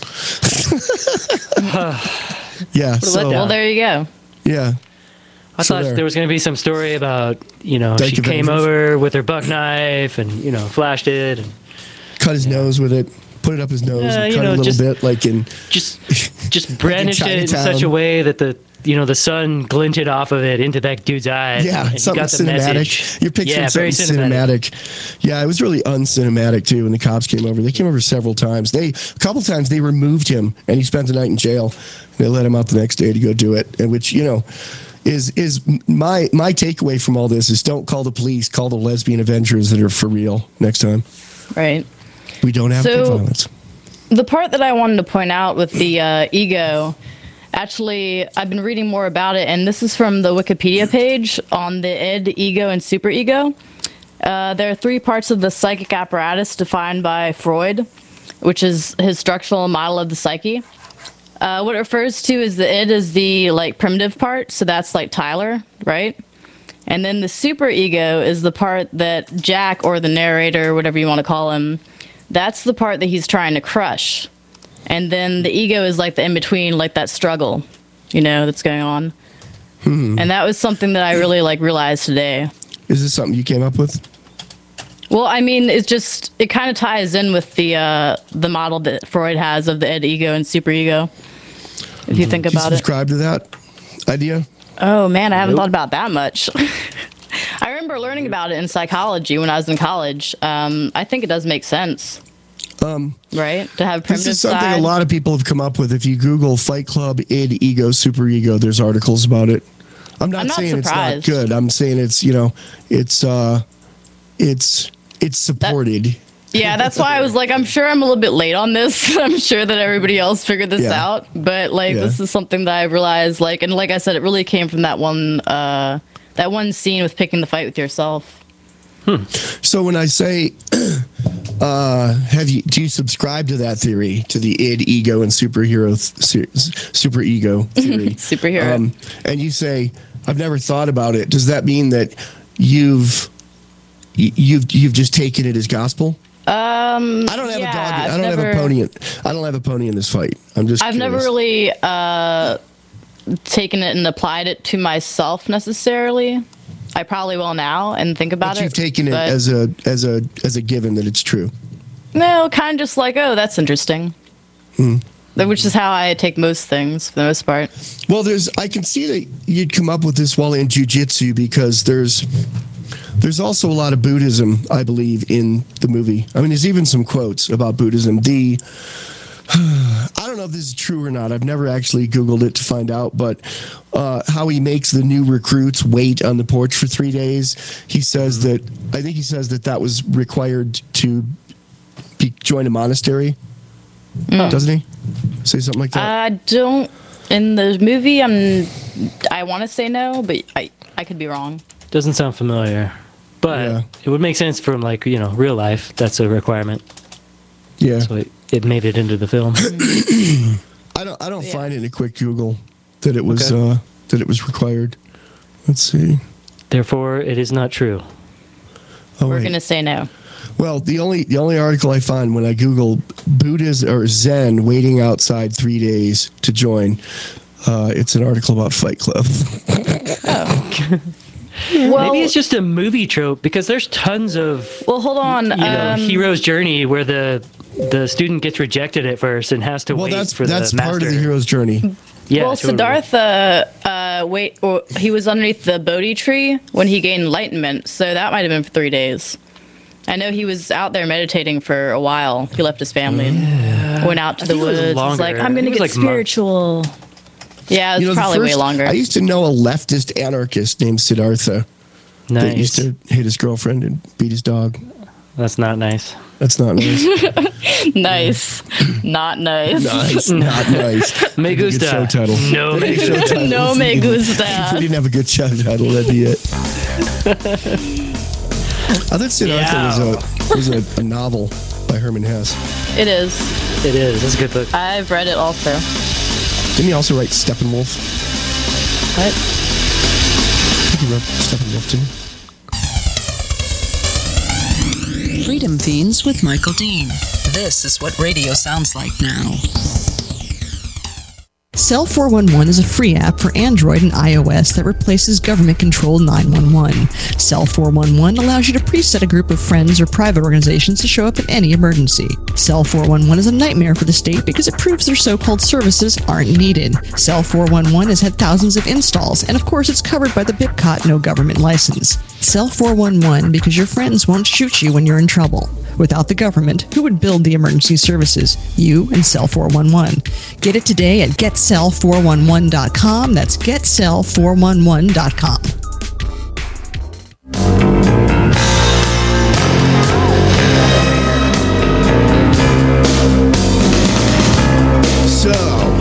Yeah. So, well, there you go. Yeah. I so thought there. there was going to be some story about, you know, Dyke she Avengers. Came over with her buck knife and, you know, flashed it. And cut his yeah. nose with it. Put it up his nose uh, and cut know, it a little just, bit like in... Just just brandish like it in such a way that the, you know, the sun glinted off of it into that dude's eyes. Yeah, and something got the cinematic. Message. You're picturing yeah, something cinematic. cinematic. Yeah, it was really uncinematic, too, when the cops came over. They came over several times. They A couple times they removed him, and he spent the night in jail. They let him out the next day to go do it, and which, you know... Is is my my takeaway from all this is don't call the police, call the lesbian Avengers that are for real next time. Right. We don't have so, violence. The part that I wanted to point out with the uh, ego, actually, I've been reading more about it, and this is from the Wikipedia page on the id, ego, and superego. Uh, there are three parts of the psychic apparatus defined by Freud, which is his structural model of the psyche. Uh, what it refers to is the id is the like primitive part, so that's like Tyler, right? And then the superego is the part that Jack, or the narrator, whatever you want to call him, that's the part that he's trying to crush. And then the ego is like the in-between, like that struggle, you know, that's going on. Hmm. And that was something that I really like realized today. Is this something you came up with? Well, I mean, it's just, it kind of ties in with the uh, the model that Freud has of the id, ego, and superego, if you think Did about you subscribe it. to that idea? Oh, man, I haven't Nope. thought about that much. I remember learning about it in psychology when I was in college. Um, I think it does make sense. Um, right? To have primitive This is something side. a lot of people have come up with. If you Google Fight Club, id, ego, superego, there's articles about it. I'm not, I'm not saying surprised. it's not good. I'm saying it's, you know, it's, uh, it's, it's supported. That, yeah, that's why I was like, I'm sure I'm a little bit late on this. I'm sure that everybody else figured this Yeah. out. But, like, Yeah. this is something that I realized, like, and like I said, it really came from that one, uh, that one scene with picking the fight with yourself. Hmm. So when I say, uh, have you, do you subscribe to that theory, to the id, ego, and superhero, th- super ego theory? Superhero. Um, and you say, I've never thought about it. Does that mean that you've, you've, you've just taken it as gospel? Um, I don't have yeah, a dog. I I've don't never, have a pony. In, I don't have a pony in this fight. I'm just. I've curious. never really uh, taken it and applied it to myself necessarily. I probably will now and think about But it. you've taken it but- as a as a as a given that it's true. No, kind of just like, oh, that's interesting. Hmm. Which is how I take most things for the most part. Well, there's I can see that you'd come up with this while in jiu-jitsu because there's there's also a lot of Buddhism, I believe, in the movie. I mean, there's even some quotes about Buddhism. The I don't know if this is true or not. I've never actually Googled it to find out, but uh, how he makes the new recruits wait on the porch for three days. He says that I think he says that that was required to be, join a monastery. Mm. Doesn't he say something like that? I don't. In the movie, I'm. I want to say no, but I I could be wrong. Doesn't sound familiar, but Yeah. it would make sense from like you know real life. That's a requirement. Yeah. So it, it made it into the film. I don't. I don't Yeah. find in a quick Google that it was Okay. uh, that it was required. Let's see. Therefore, it is not true. Oh, We're wait. gonna say no. Well, the only the only article I find when I Google Buddhism or Zen waiting outside three days to join, uh, it's an article about Fight Club. Well, Maybe it's just a movie trope because there's tons of well, hold on. you know Um, hero's journey where the the student gets rejected at first and has to well, wait that's for that's the part master. of the hero's journey. Yeah, well, totally. Siddhartha, uh, wait, or he was underneath the Bodhi tree when he gained enlightenment, so that might have been for three days. I know he was out there meditating for a while. He left his family and went out to the think it was woods. He's like, longer. I'm I going to think get it was like months. spiritual. Yeah, it's You know, the probably way first- longer. I used to know a leftist anarchist named Siddhartha that used Nice. to hit his girlfriend and beat his dog. That's not nice. That's not nice. Nice. Not nice. nice, not nice. Me That'd be a good gusta. show title. No me Show gusta. title. No me If we gusta. didn't have a good show title, that'd be it. I thought Siddhartha was a was a, a novel by Herman Hesse. It is. It is. That's a good book. I've read it also. Didn't he also write Steppenwolf? What? I think he wrote Steppenwolf, didn't he? Freedom Fiends with Michael Dean. This is what radio sounds like now. Cell four one one is a free app for Android and iOS that replaces government-controlled nine one one. Cell four one one allows you to preset a group of friends or private organizations to show up in any emergency. Cell four one one is a nightmare for the state because it proves their so-called services aren't needed. Cell four one one has had thousands of installs, and of course it's covered by the BitCot no government license. Cell four one one because your friends won't shoot you when you're in trouble. Without the government, who would build the emergency services? You and Cell four one one. Get it today at get cell four one one dot com. That's get cell four one one dot com. So,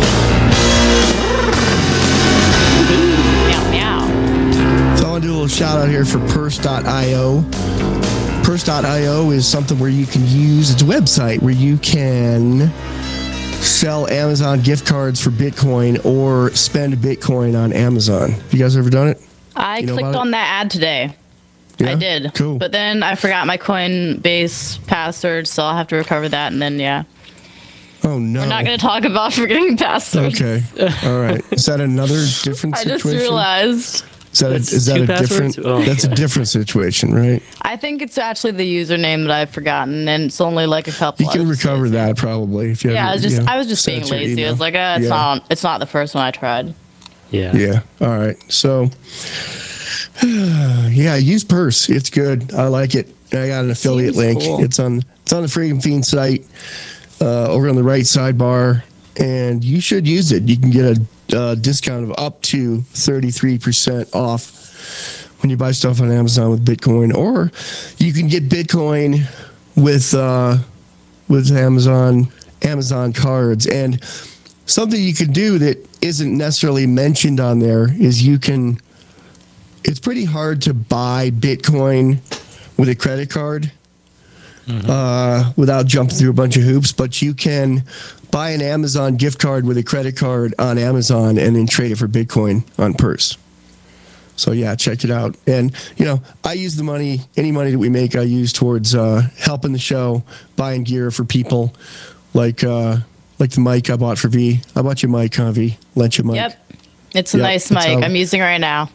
Meow, meow. so I want to do a little shout out here for purse dot io. purse dot io is something where you can use, it's a website where you can sell Amazon gift cards for Bitcoin or spend Bitcoin on Amazon. Have you guys ever done it? I You know clicked about it? on that ad today. Yeah? I did. Cool. But then I forgot my Coinbase password, so I'll have to recover that. And then, yeah. Oh, no. We're not going to talk about forgetting passwords. Okay. All right. Is that another different I situation? just realized. Is that a, That's is that two a passwords? different? Oh, that's a different situation, right? I think it's actually the username that I've forgotten, and it's only like a couple. You can other recover states. that probably if you. Yeah, have, I was just you know, I was just send being it to your lazy. I email. was like, uh, it's Yeah. not it's not the first one I tried. Yeah. Yeah. All right. So, yeah, use Purse. It's good. I like it. I got an affiliate Seems link. cool. It's on it's on the Freedom Fiend site uh, over on the right sidebar, and you should use it. You can get a uh, discount of up to thirty-three percent off when you buy stuff on Amazon with Bitcoin, or you can get Bitcoin with uh, with Amazon Amazon cards. And something you can do that isn't necessarily mentioned on there is you can. It's pretty hard to buy Bitcoin with a credit card uh, without jumping through a bunch of hoops, but you can buy an Amazon gift card with a credit card on Amazon and then trade it for Bitcoin on Purse. So yeah, check it out. And you know, I use the money, any money that we make, I use towards uh, helping the show, buying gear for people, like uh, like the mic I bought for V. I bought you a mic, huh, V? Lent you a mic. Yep, it's a Yep, nice that's mic. how- I'm using it right now.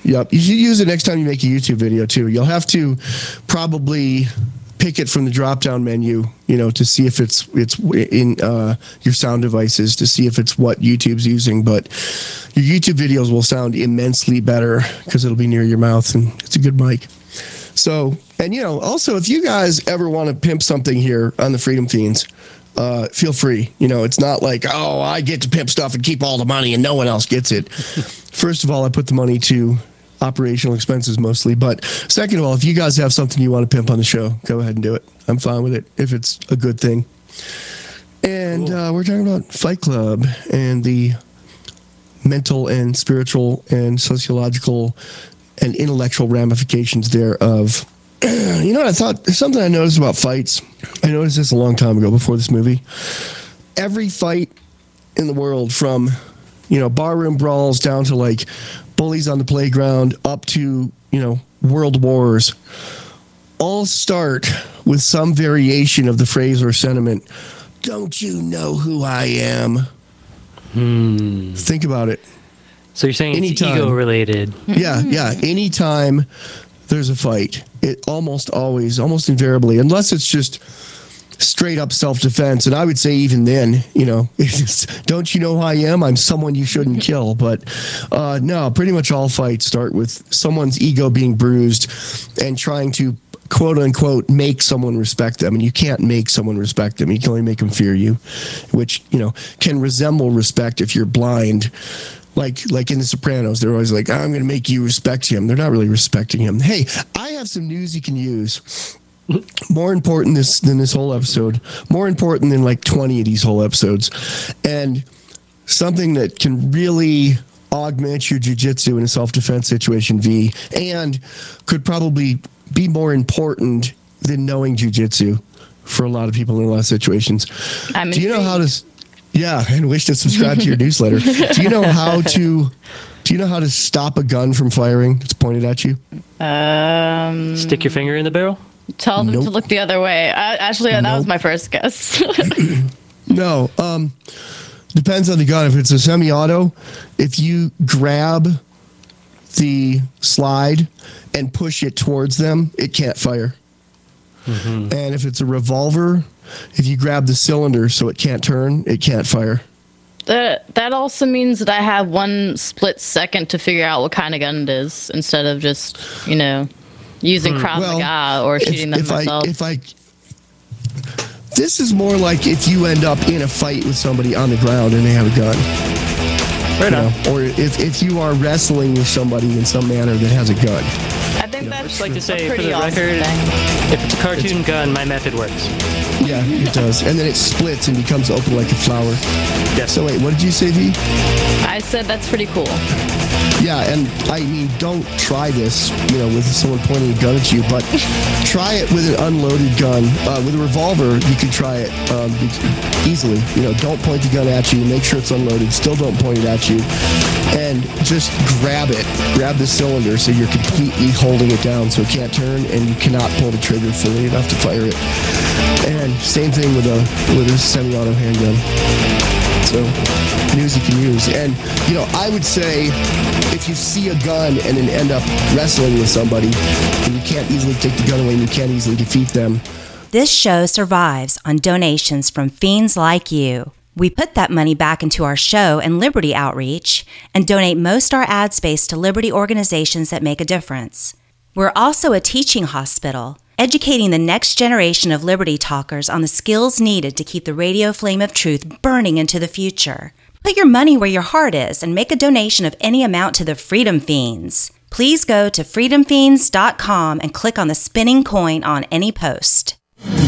Yep. You should use it next time you make a YouTube video too. You'll have to probably pick it from the drop-down menu, you know, to see if it's it's in uh, your sound devices, to see if it's what YouTube's using. But your YouTube videos will sound immensely better because it'll be near your mouth and it's a good mic. So, and you know, also if you guys ever want to pimp something here on the Freedom Fiends, uh, feel free. You know, it's not like, oh, I get to pimp stuff and keep all the money and no one else gets it. First of all, I put the money to operational expenses mostly. But second of all, if you guys have something you want to pimp on the show, go ahead and do it. I'm fine with it if it's a good thing. And cool. uh, we're talking about Fight Club and the mental and spiritual and sociological and intellectual ramifications thereof. You know what I thought? Something I noticed about fights. I noticed this a long time ago before this movie. Every fight in the world, from, you know, barroom brawls down to like bullies on the playground up to, you know, world wars, all start with some variation of the phrase or sentiment. Don't you know who I am? Hmm. Think about it. So you're saying Anytime. it's ego related? Yeah, yeah. Anytime there's a fight, it almost always, almost invariably, unless it's just straight up self-defense. And I would say even then, you know, it's, don't you know who I am? I'm someone you shouldn't kill. But uh, no, pretty much all fights start with someone's ego being bruised and trying to, quote unquote, make someone respect them. And you can't make someone respect them. You can only make them fear you, which, you know, can resemble respect if you're blind. Like like in The Sopranos, they're always like, I'm going to make you respect him. They're not really respecting him. Hey, I have some news you can use. More important this than this whole episode. More important than like twenty of these whole episodes. And something that can really augment your jiu-jitsu in a self-defense situation, V, and could probably be more important than knowing jiu-jitsu for a lot of people in a lot of situations. I'm Do you know intrigued. how to... Yeah, and wish to subscribe to your newsletter. Do you know how to... Do you know how to stop a gun from firing that's pointed at you? Um, Stick your finger in the barrel? tell them Nope. to look the other way. I, actually, that Nope. was my first guess. No. Um, depends on the gun. If it's a semi-auto, if you grab the slide and push it towards them, it can't fire. Mm-hmm. And if it's a revolver, if you grab the cylinder so it can't turn, it can't fire. That that also means that I have one split second to figure out what kind of gun it is, instead of just, you know, using Krav Well, Maga or shooting them if myself. I, if I, this is more like if you end up in a fight with somebody on the ground and they have a gun. Right You on. know, or if, if you are wrestling with somebody in some manner that has a gun. I think that's Just like to a say, for pretty the awesome record, thing. if it's a cartoon gun, my method works. Yeah, it does. And then it splits and becomes open like a flower. Yes. So wait, what did you say, V? I said that's pretty cool. Yeah, and I mean, don't try this, you know, with someone pointing a gun at you, but try it with an unloaded gun. Uh, with a revolver, you can try it um, easily. You know, don't point the gun at you. Make sure it's unloaded. Still don't point it at you. And just grab it. Grab the cylinder so you're completely holding it down so it can't turn, and you cannot pull the trigger fully enough to fire it. And same thing with a with a semi-auto handgun. So, news you can use. And, you know, I would say if you see a gun and then end up wrestling with somebody and you can't easily take the gun away and you can't easily defeat them. This show survives on donations from fiends like you. We put that money back into our show and Liberty outreach and donate most our ad space to Liberty organizations that make a difference. We're also a teaching hospital, educating the next generation of Liberty talkers on the skills needed to keep the radio flame of truth burning into the future. Put your money where your heart is and make a donation of any amount to the Freedom Fiends. Please go to freedom fiends dot com and click on the spinning coin on any post.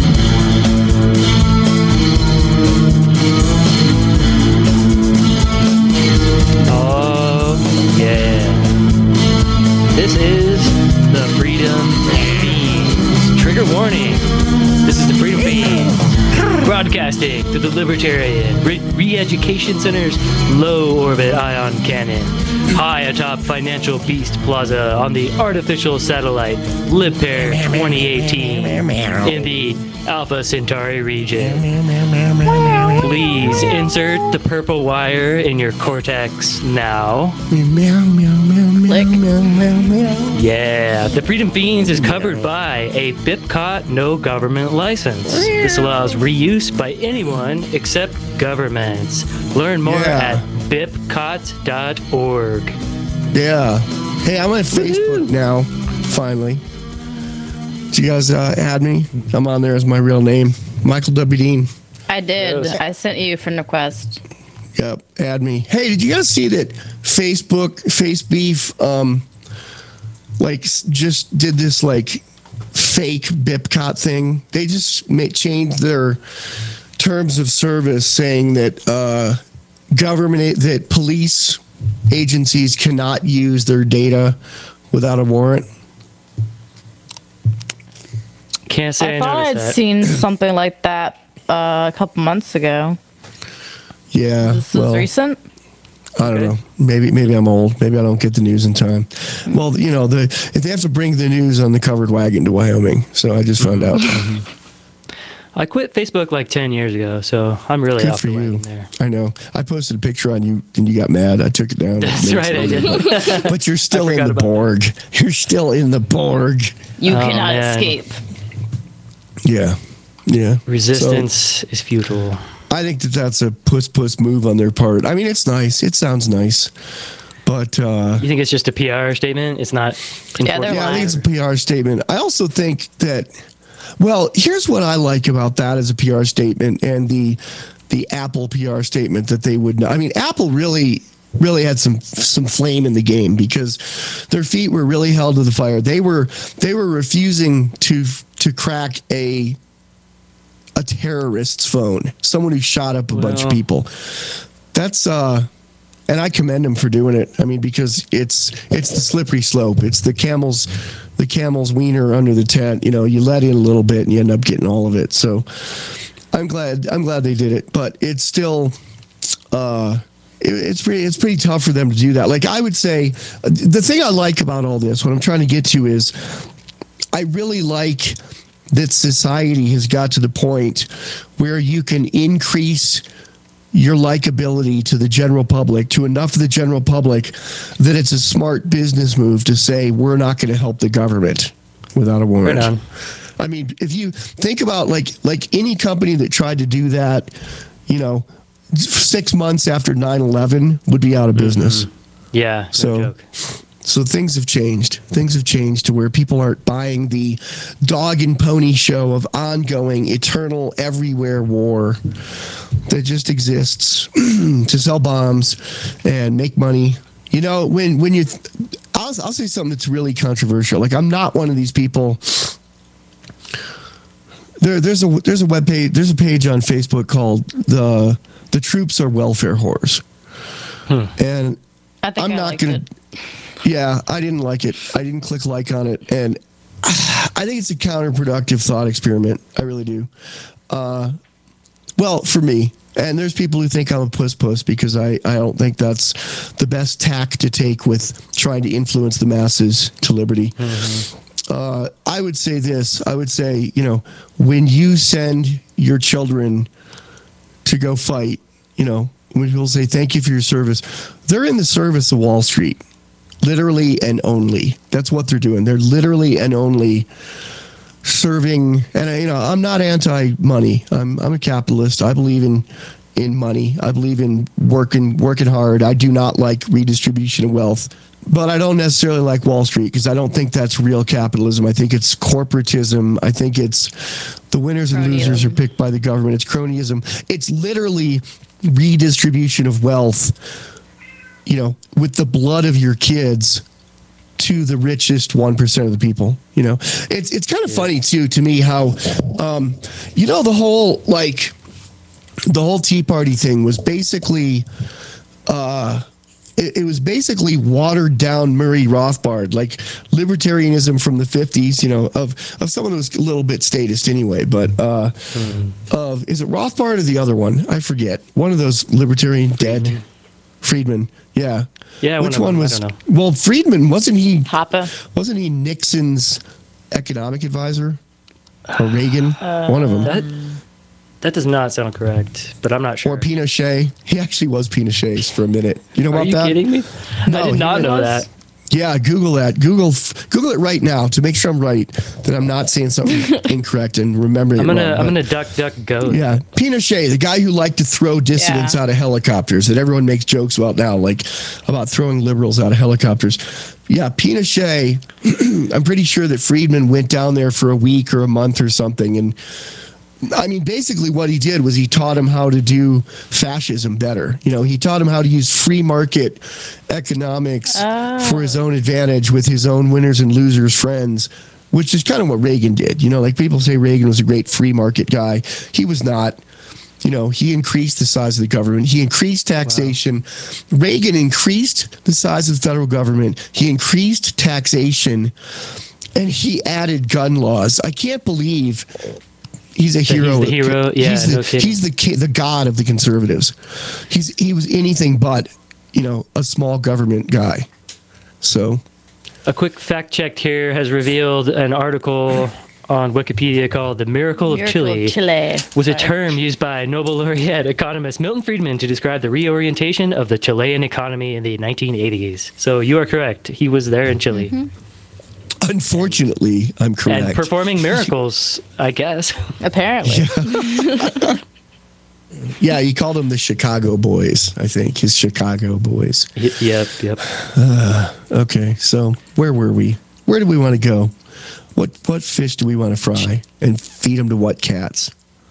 Oh, yeah. This is the Freedom Fiends. Trigger warning. This is the Freedom Fiends. Broadcasting to the Libertarian Re- Re-Education Center's low-orbit ion cannon, high atop Financial Beast Plaza on the artificial satellite LibPair twenty eighteen in the Alpha Centauri region. Please insert the purple wire in your cortex now. Meow, meow, meow, meow. Click. Yeah, the Freedom Fiends is covered by a BIPCOT no government license. This allows reuse by anyone except governments. Learn more Yeah. at bipcot dot org. Yeah. Hey, I'm on Facebook now, finally. Did you guys uh, add me? I'm on there as my real name, Michael W. Dean. I did. Gross. I sent you a friend request. Yep, add me. Hey, did you guys see that Facebook, Face Beef, um, like s- just did this like fake BIPCOT thing? They just ma- changed their terms of service, saying that uh, government, that police agencies cannot use their data without a warrant. Can't say I, I thought I'd noticed that. seen something like that uh, a couple months ago. Yeah, This well, is recent. I don't know. Maybe maybe I'm old. Maybe I don't get the news in time. Well, you know, the if they have to bring the news on the covered wagon to Wyoming, so I just found out. I quit Facebook like ten years ago, so I'm really Good off for the you. wagon there. I know. I posted a picture on you, and you got mad. I took it down. That's right, I did. But you're still I in forgot the about Borg. You're still in the Borg. You Oh, cannot man. escape. Yeah, yeah. Resistance is futile. I think that that's a puss puss move on their part. I mean, it's nice. It sounds nice, but uh, You think it's just a P R statement? It's not. Yeah, they're enforceable? yeah, I think it's a P R statement. I also think that, well, here's what I like about that as a P R statement and the the Apple P R statement that they would. I mean, Apple really really had some some flame in the game because their feet were really held to the fire. They were they were refusing to to crack a a terrorist's phone, someone who shot up a bunch of Well. people. That's uh and I commend them for doing it. I mean, because it's it's the slippery slope. It's the camel's the camel's wiener under the tent. You know, you let in a little bit and you end up getting all of it. So I'm glad I'm glad they did it, but it's still uh it, it's pretty it's pretty tough for them to do that. Like I would say, the thing I like about all this, what I'm trying to get to is, I really like that society has got to the point where you can increase your likability to the general public, to enough of the general public that it's a smart business move to say we're not going to help the government without a warrant. Right on. I mean, if you think about like like any company that tried to do that, you know, six months after nine eleven would be out of business. Yeah, no So- joke. So things have changed. Things have changed to where people aren't buying the dog and pony show of ongoing, eternal, everywhere war that just exists to sell bombs and make money. You know, when when you, th- I'll I'll say something that's really controversial. Like I'm not one of these people. There there's a there's a web page there's a page on Facebook called the the troops are welfare whores, and I think I'm I not liked gonna. it. Yeah, I didn't like it. I didn't click like on it, and I think it's a counterproductive thought experiment. I really do. Uh, well, for me, and there's people who think I'm a puss puss because I, I don't think that's the best tack to take with trying to influence the masses to liberty. Uh, I would say this. I would say, you know, when you send your children to go fight, you know, when people say thank you for your service, they're in the service of Wall Street. Literally and only. That's what they're doing. They're literally and only serving. And you know, I'm not anti-money. I'm I'm a capitalist. I believe in in money. I believe in working working hard. I do not like redistribution of wealth, but I don't necessarily like Wall Street because I don't think that's real capitalism. I think it's corporatism. I think it's the winners and losers are picked by the government. It's cronyism. It's literally redistribution of wealth, you know, with the blood of your kids to the richest one percent of the people. You know, it's it's kind of funny too to me how, um, you know, the whole like the whole Tea Party thing was basically, uh, it, it was basically watered down Murray Rothbard, like libertarianism from the fifties. You know, of of someone who was a little bit statist anyway, but uh, mm. of is it Rothbard or the other one? I forget. One of those libertarian dead. Friedman, yeah. Yeah, which one, one was? Well, Friedman wasn't he? Hoppe. Wasn't he Nixon's economic advisor or Reagan? Uh, one of them. That, that does not sound correct, but I'm not sure. Or Pinochet. He actually was Pinochet's for a minute. You know Are about you that? kidding me? No, I did not know was? that. Yeah, Google that. Google Google it right now to make sure I'm right, that I'm not saying something incorrect and remembering I'm it gonna wrong. I'm But- gonna duck duck go. Yeah, Pinochet, the guy who liked to throw dissidents Yeah. out of helicopters that everyone makes jokes about now, like about throwing liberals out of helicopters. Yeah, Pinochet, I'm pretty sure that Friedman went down there for a week or a month or something. And I mean, basically what he did was he taught him how to do fascism better. You know, he taught him how to use free market economics for his own advantage with his own winners and losers friends, which is kind of what Reagan did. You know, like people say Reagan was a great free market guy. He was not. You know, he increased the size of the government. He increased taxation. Wow. Reagan increased the size of the federal government. He increased taxation, and he added gun laws. I can't believe he's a hero. He's the hero. Yeah, he's the, no kidding. he's the ki- the god of the conservatives. He's he was anything but, you know, a small government guy. So, A quick fact check here has revealed an article on Wikipedia called "The Miracle, Miracle of Chile." of Chile. Was a Sorry. term used by Nobel laureate economist Milton Friedman to describe the reorientation of the Chilean economy in the nineteen eighties. So you are correct. He was there in Chile. Mm-hmm. unfortunately, I'm correct. And performing miracles, I guess. Apparently. Yeah, he called them the Chicago Boys, I think. His Chicago Boys. Y- yep, yep. Uh, okay, so where were we? Where do we want to go? What what fish do we want to fry and feed them to what cats?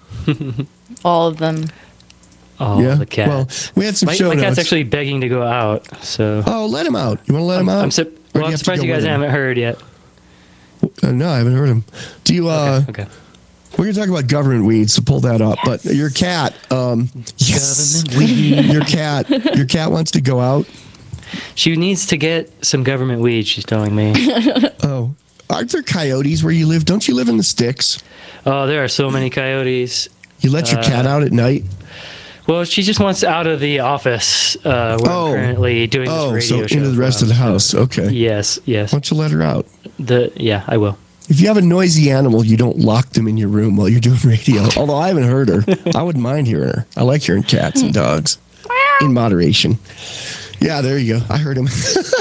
All of them. Oh, Yeah? the cat. Well, we had some my, show my cat's notes. actually begging to go out. So Oh, let him out. You want to let him out? I'm, su- Or do well, you I'm have to surprised go you guys with him? haven't heard yet. Uh, no, I haven't heard him. Do you? Uh, Okay. okay. We're gonna talk about government weeds, so pull that up. But your cat, um, yes, Government weed. your cat, your cat wants to go out. She needs to get some government weed, she's telling me. Oh, aren't there coyotes where you live? Don't you live in the sticks? Oh, there are so many coyotes. You let your Uh, cat out at night? Well, she just wants out of the office uh, where Oh. I'm currently doing Oh, this so radio show. into the rest of the from. house. Okay. Yes, yes. Why don't you let her out? The yeah, I will. If you have a noisy animal, you don't lock them in your room while you're doing radio. Although I haven't heard her. I wouldn't mind hearing her. I like hearing cats and dogs in moderation. Yeah, there you go. I heard him.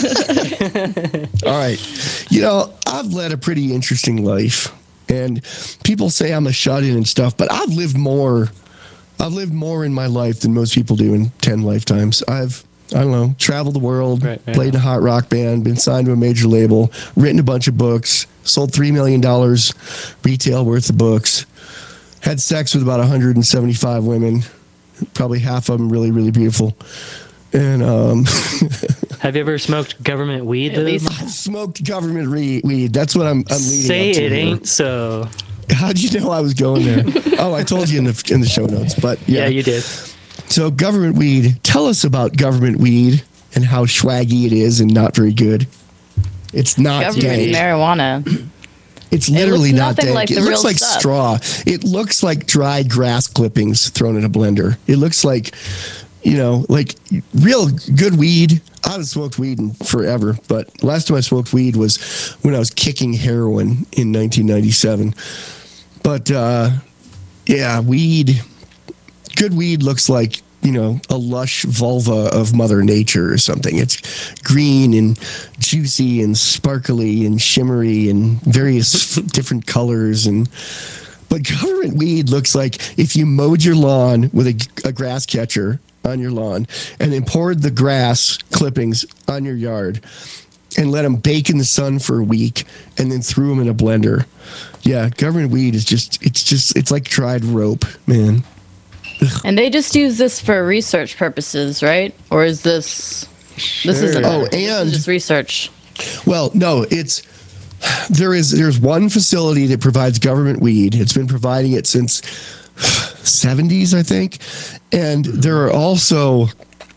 All right. You know, I've led a pretty interesting life. And people say I'm a shut-in and stuff, but I've lived more. I've lived more in my life than most people do in ten lifetimes. I've, I don't know, traveled the world, Right, right. played in a hot rock band, been signed to a major label, written a bunch of books, sold three million dollars retail worth of books, had sex with about one hundred seventy-five women, probably half of them really, really beautiful. And um, Have you ever smoked government weed? At though? least- I've smoked government re- weed. That's what I'm, I'm leading Say up to it here. ain't so. How'd you know I was going there? Oh, I told you in the in the show notes. But yeah, Yeah, you did. So government weed. Tell us about government weed and how swaggy it is and not very good. It's not Government dank. marijuana. It's literally looks not nothing dank. like it the looks real like stuff. straw. It looks like dried grass clippings thrown in a blender. It looks like, you know, like real good weed. I haven't smoked weed in forever, but last time I smoked weed was when I was kicking heroin in nineteen ninety-seven. But uh, yeah, weed, good weed looks like, you know, a lush vulva of Mother Nature or something. It's green and juicy and sparkly and shimmery and various different colors. And but government weed looks like if you mowed your lawn with a, a grass catcher on your lawn and then poured the grass clippings on your yard and let them bake in the sun for a week and then threw them in a blender. Yeah, government weed is just, it's just, it's like dried rope, man. And they just use this for research purposes, right? Or is this this isn't Oh, it. This and- is just research. Well, no, it's there is there's one facility that provides government weed. It's been providing it since seventies, I think. And there are also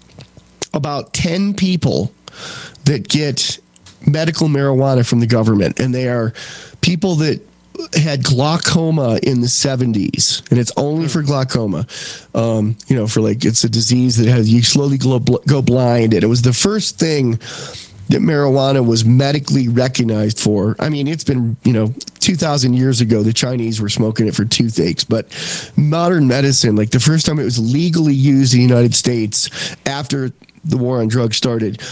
about ten people that get medical marijuana from the government, and they are people that had glaucoma in the seventies, and it's only for glaucoma. Um, you know, for like, it's a disease that has you slowly go, go blind, and it was the first thing that marijuana was medically recognized for. I mean, it's been, you know, two thousand years ago, the Chinese were smoking it for toothaches, but modern medicine, like the first time it was legally used in the United States after the war on drugs started,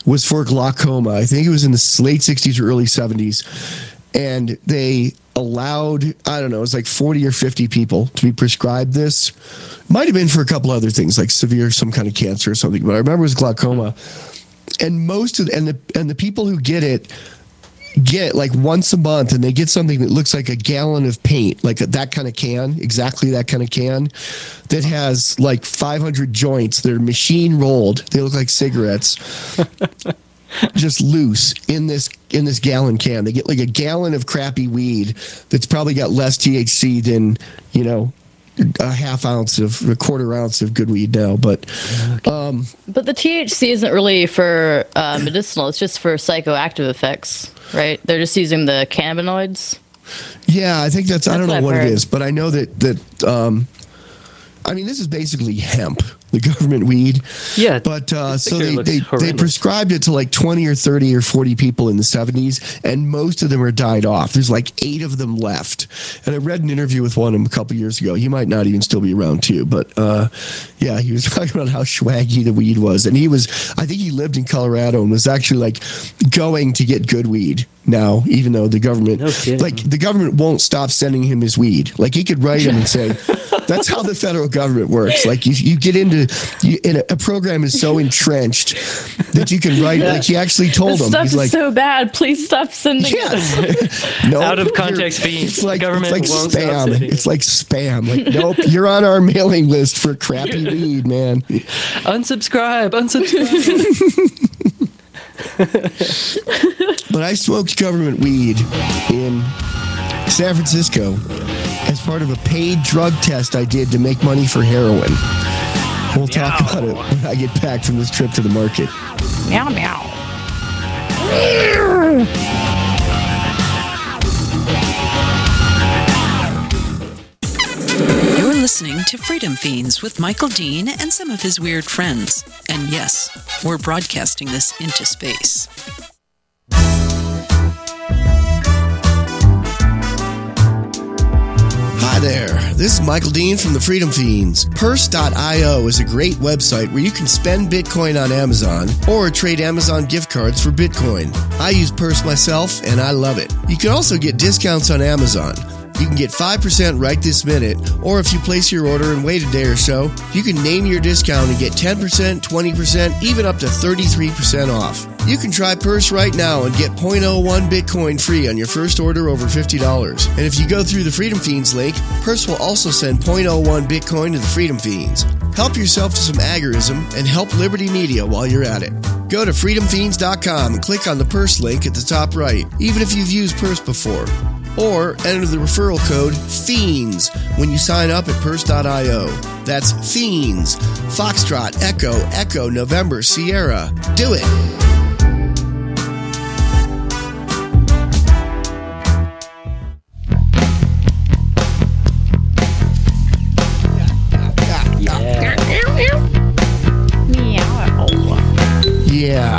was for glaucoma. I think it was in the late sixties or early seventies. And they allowed, I don't know, it was like forty or fifty people to be prescribed this. Might have been for a couple other things, like severe, some kind of cancer or something. But I remember it was glaucoma. And most of, and the, and the people who get it, get like once a month, and they get something that looks like a gallon of paint, like a, that kind of can, exactly that kind of can, that has like five hundred joints. They're machine rolled. They look like cigarettes, just loose in this in this gallon can. They get like a gallon of crappy weed that's probably got less T H C than, you know, a half ounce of a quarter ounce of good weed now. But um, but the T H C isn't really for uh, medicinal. It's just for psychoactive effects. Right, they're just using the cannabinoids. Yeah, I think that's. that's I don't know what, what it is, but I know that that. Um, I mean, this is basically hemp, the government weed. Yeah, but uh, so they they, they prescribed it to like twenty or thirty or forty people in the seventies, and most of them are died off. There's like eight of them left. And I read an interview with one of them a couple years ago. He might not even still be around too, but uh, yeah, he was talking about how swaggy the weed was, and he was. I think he lived in Colorado and was actually like going to get good weed now, even though the government, no like the government won't stop sending him his weed. Like he could write him and say, that's how the federal government works. Like you, you get into, you, in a, a program is so entrenched that you can write, yeah. like he actually told this him. Stuff He's is like, so bad. Please stop sending yeah. it. Nope, out of context feeds. It's like, government it's like won't spam. It's like spam. Like, nope, you're on our mailing list for crappy weed, man. Unsubscribe, unsubscribe. But I smoked government weed in San Francisco as part of a paid drug test I did to make money for heroin. We'll talk meow. about it when I get back from this trip to the market. Meow, meow. You're listening to Freedom Fiends with Michael Dean and some of his weird friends. And yes, we're broadcasting this into space. Hi there, this is Michael Dean from the Freedom Fiends. Purse dot io is a great website where you can spend Bitcoin on Amazon or trade Amazon gift cards for Bitcoin. I use Purse myself and I love it. You can also get discounts on Amazon. You can get five percent right this minute, or if you place your order and wait a day or so, you can name your discount and get ten percent, twenty percent, even up to thirty-three percent off. You can try Purse right now and get zero point zero one Bitcoin free on your first order over fifty dollars. And if you go through the Freedom Fiends link, Purse will also send zero point zero one Bitcoin to the Freedom Fiends. Help yourself to some agorism and help Liberty Media while you're at it. Go to freedom fiends dot com and click on the Purse link at the top right, even if you've used Purse before. Or enter the referral code FIENDS when you sign up at Purse dot io. That's FIENDS. Foxtrot, Echo, Echo, November, Sierra. Do it! Yeah.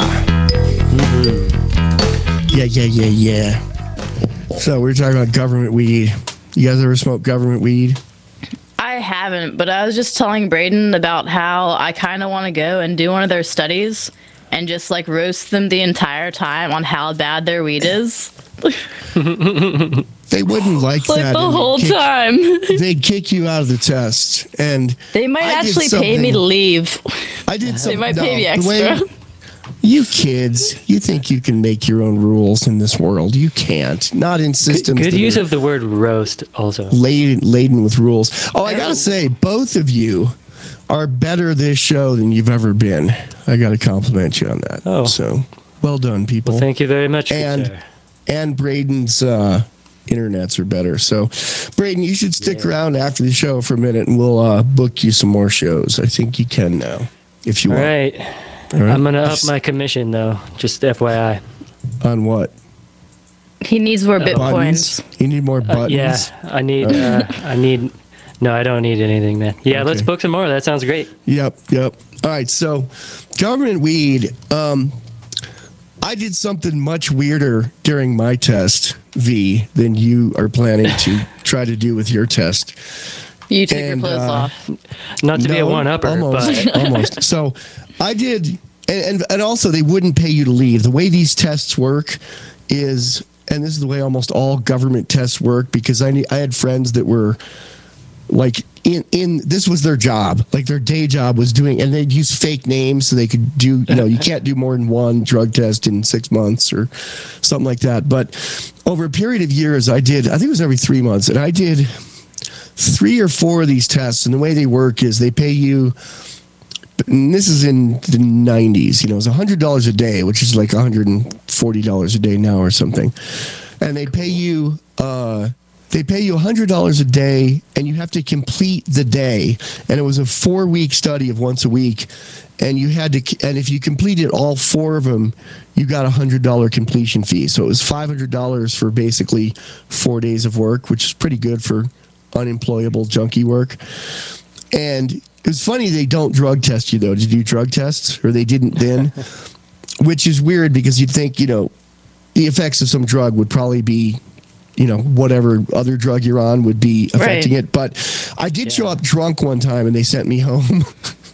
Mm-hmm. Yeah, yeah, yeah, yeah. So we're talking about government weed. You guys ever smoke government weed? I haven't, but I was just telling Braden about how I kind of want to go and do one of their studies and just like roast them the entire time on how bad their weed is. They wouldn't like, like that. the whole kick, time. They'd kick you out of the test. And they might I actually pay me to leave. I did something. They might no, pay me extra. Way, you kids, you think you can make your own rules in this world. You can't. Not in systems. Good, good use of the word roast also. Laden, laden with rules. Oh, I got to say, both of you are better this show than you've ever been. I got to compliment you on that. Oh. So, well done, people. Well, thank you very much. And, sir. and Braden's uh, internets are better. So, Braden, you should stick yeah. around after the show for a minute and we'll uh, book you some more shows. I think you can now, if you All want. Right. All right. I'm going to up my commission, though. Just F Y I. On what? He needs more uh, bitcoins. Buttons? You need more buttons? Uh, yeah, I need, uh, I need, no, I don't need anything, man. Yeah, okay. Let's book some more. That sounds great. Yep, yep. All right, so government weed. Um, I did something much weirder during my test, V, than you are planning to try to do with your test. You take and, your clothes uh, off. Not to no, be a one-upper, almost, but. almost. So I did and, and and also they wouldn't pay you to leave. The way these tests work is, and this is the way almost all government tests work, because I I had friends that were like in in this was their job, like their day job was doing, and they'd use fake names so they could do, you know, you can't do more than one drug test in six months or something like that. But over a period of years, I did, I think it was every three months, and I did three or four of these tests. And the way they work is they pay you, and this is in the nineties, you know, it was one hundred dollars a day, which is like one hundred forty dollars a day now or something. And they pay you, uh, they pay you one hundred dollars a day, and you have to complete the day. And it was a four-week study of once a week. And you had to, and if you completed all four of them, you got a one hundred dollars completion fee. So it was five hundred dollars for basically four days of work, which is pretty good for unemployable junkie work. And it was funny, they don't drug test you, though, to do drug tests, or they didn't then, which is weird because you'd think, you know, the effects of some drug would probably be, you know, whatever other drug you're on would be affecting right. it. But I did yeah. show up drunk one time and they sent me home.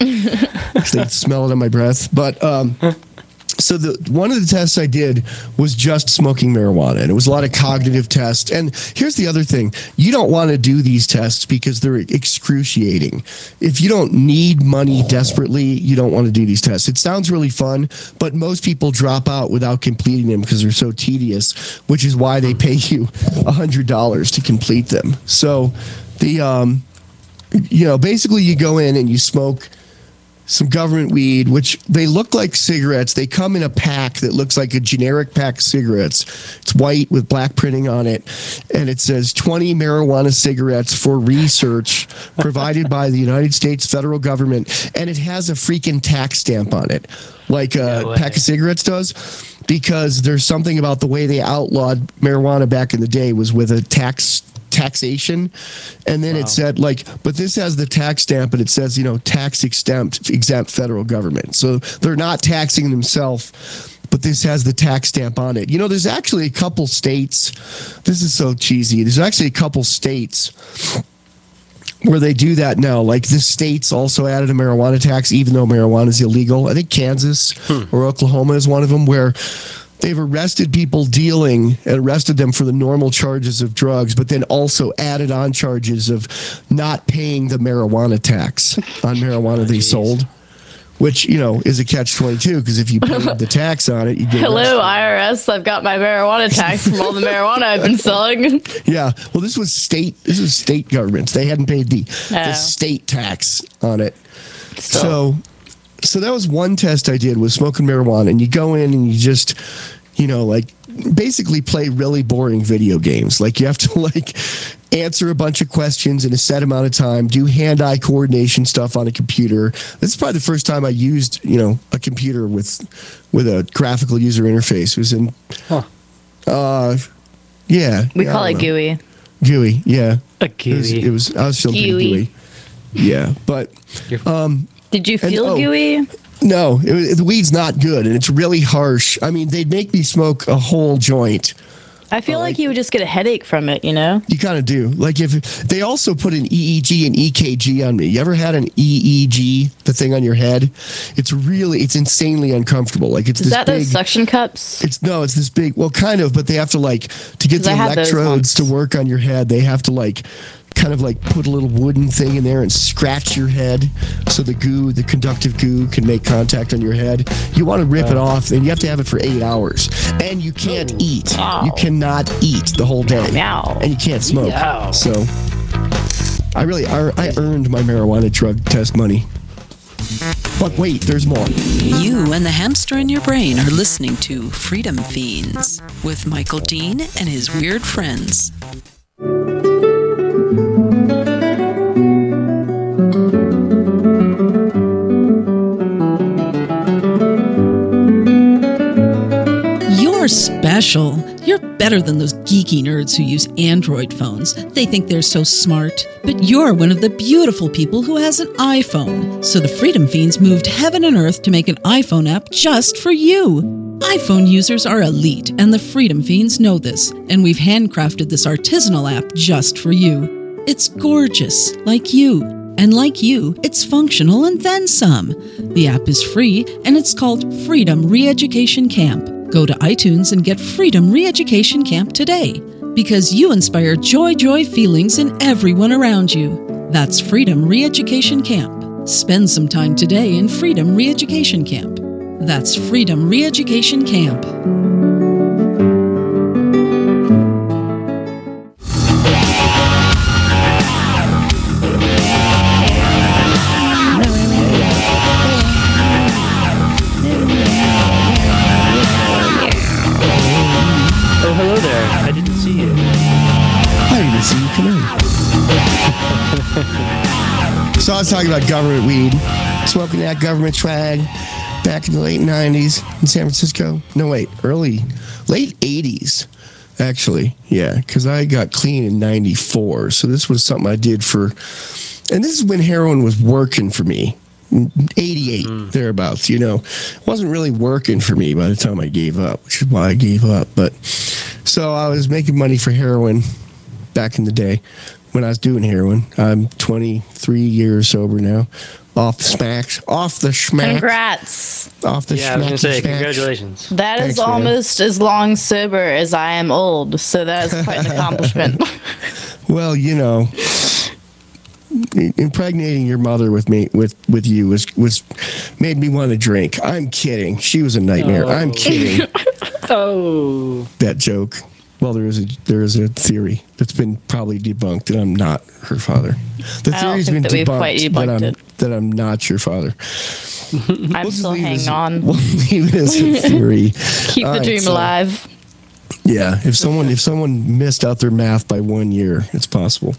They smell it on my breath. But um, so the one of the tests I did was just smoking marijuana, and it was a lot of cognitive tests. And here's the other thing. You don't want to do these tests because they're excruciating. If you don't need money desperately, you don't want to do these tests. It sounds really fun, but most people drop out without completing them because they're so tedious, which is why they pay you one hundred dollars to complete them. So the, um, you know, basically you go in and you smoke some government weed, which they look like cigarettes. They come in a pack that looks like a generic pack of cigarettes. It's white with black printing on it, and it says twenty marijuana cigarettes for research provided by the United States federal government, and it has a freaking tax stamp on it, like a no pack of cigarettes does, because there's something about the way they outlawed marijuana back in the day was with a tax taxation, and then wow. it said like, but this has the tax stamp, and it says, you know, tax exempt exempt federal government, so they're not taxing themselves, but this has the tax stamp on it. You know, there's actually a couple states, this is so cheesy, there's actually a couple states where they do that now. Like the states also added a marijuana tax, even though marijuana is illegal. I think Kansas hmm. or Oklahoma is one of them, where they've arrested people dealing and arrested them for the normal charges of drugs, but then also added on charges of not paying the marijuana tax on marijuana oh, they geez. sold, which, you know, is a catch twenty-two, because if you paid the tax on it, you get Hello, arrested. I R S. I've got my marijuana tax from all the marijuana I've been selling. Yeah. Well, this was state. This was state governments. They hadn't paid the, oh. the state tax on it. Still. So... So that was one test I did, was smoking marijuana, and you go in and you just, you know, like basically play really boring video games. Like you have to like answer a bunch of questions in a set amount of time, do hand-eye coordination stuff on a computer. This is probably the first time I used, you know, a computer with with a graphical user interface. It was in, huh. uh, yeah. We yeah, call it G U I. G U I, yeah. A G U I. It was, it was I was filming G U I. G U I. Yeah, but um. Did you feel and, oh, G U I? No, it, the weed's not good, and it's really harsh. I mean, they'd make me smoke a whole joint. I feel uh, like you would just get a headache from it, you know? You kind of do. Like if they also put an E E G and E K G on me. You ever had an E E G, the thing on your head? It's really, it's insanely uncomfortable. Like it's Is this that big, those suction cups? It's no, it's this big. Well, kind of, but they have to like to get the electrodes to work on your head. They have to like. kind of like put a little wooden thing in there and scratch your head so the goo, the conductive goo, can make contact on your head. You want to rip oh. it off, and you have to have it for eight hours. And you can't oh. eat. Wow. You cannot eat the whole day. Meow. And you can't smoke. Meow. So I really, I, I earned my marijuana drug test money. But wait, there's more. You and the hamster in your brain are listening to Freedom Fiends with Michael Dean and his weird friends. You're special. You're better than those geeky nerds who use Android phones. They think they're so smart. But you're one of the beautiful people who has an iPhone. So the Freedom Fiends moved heaven and earth to make an iPhone app just for you. iPhone users are elite, and the Freedom Fiends know this. And we've handcrafted this artisanal app just for you. It's gorgeous, like you. And like you, it's functional and then some. The app is free, and it's called Freedom Re-Education Camp. Go to iTunes and get Freedom Re-Education Camp today. Because you inspire joy, joy feelings in everyone around you. That's Freedom Re-Education Camp. Spend some time today in Freedom Re-Education Camp. That's Freedom Re-Education Camp. Oh, hello there. I didn't see you. I didn't see you come in. So I was talking about government weed, smoking that government swag back in the late nineties in San Francisco. No, wait, early, late eighties, actually. Yeah, because I got clean in ninety-four. So this was something I did for, and this is when heroin was working for me. eighty-eight, mm. thereabouts, you know. It wasn't really working for me by the time I gave up, which is why I gave up. But so I was making money for heroin back in the day when I was doing heroin. I'm twenty-three years sober now. Off the smacks. Off the schmack. Congrats. Off the Yeah, I was going to say, schmack. congratulations. That Thanks, is man. almost as long sober as I am old, so that is quite an accomplishment. Well, you know, impregnating your mother with me with with you was was made me want to drink. I'm kidding. She was a nightmare. Oh. I'm kidding. Oh. That joke. Well, there is a there is a theory that's been probably debunked that I'm not her father. The I don't theory's think been that we've quite debunked debunked that I'm it. that I'm not your father. I'm We'll just still leave it hanging as- on. We'll leave it as a theory. Keep All the right, dream so- alive. Yeah, if someone if someone missed out their math by one year, it's possible.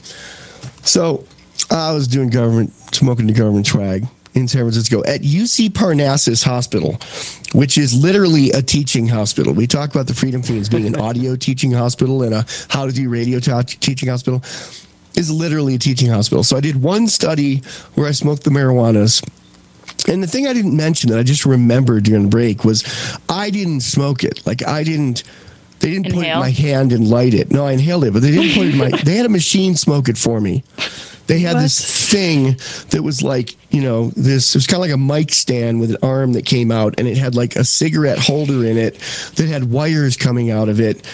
So I was doing government, smoking the government swag in San Francisco at U C Parnassus Hospital, which is literally a teaching hospital. We talk about the Freedom Fiends being an audio teaching hospital and a how to do radio ta- teaching hospital. Is literally a teaching hospital. So I did one study where I smoked the marijuanas. And the thing I didn't mention that I just remembered during the break was I didn't smoke it. Like I didn't, they didn't put it in Inhale? my hand and light it. No, I inhaled it, but they didn't put it in my, they had a machine smoke it for me. They had this thing that was like, you know, this, it was kind of like a mic stand with an arm that came out and it had like a cigarette holder in it that had wires coming out of it.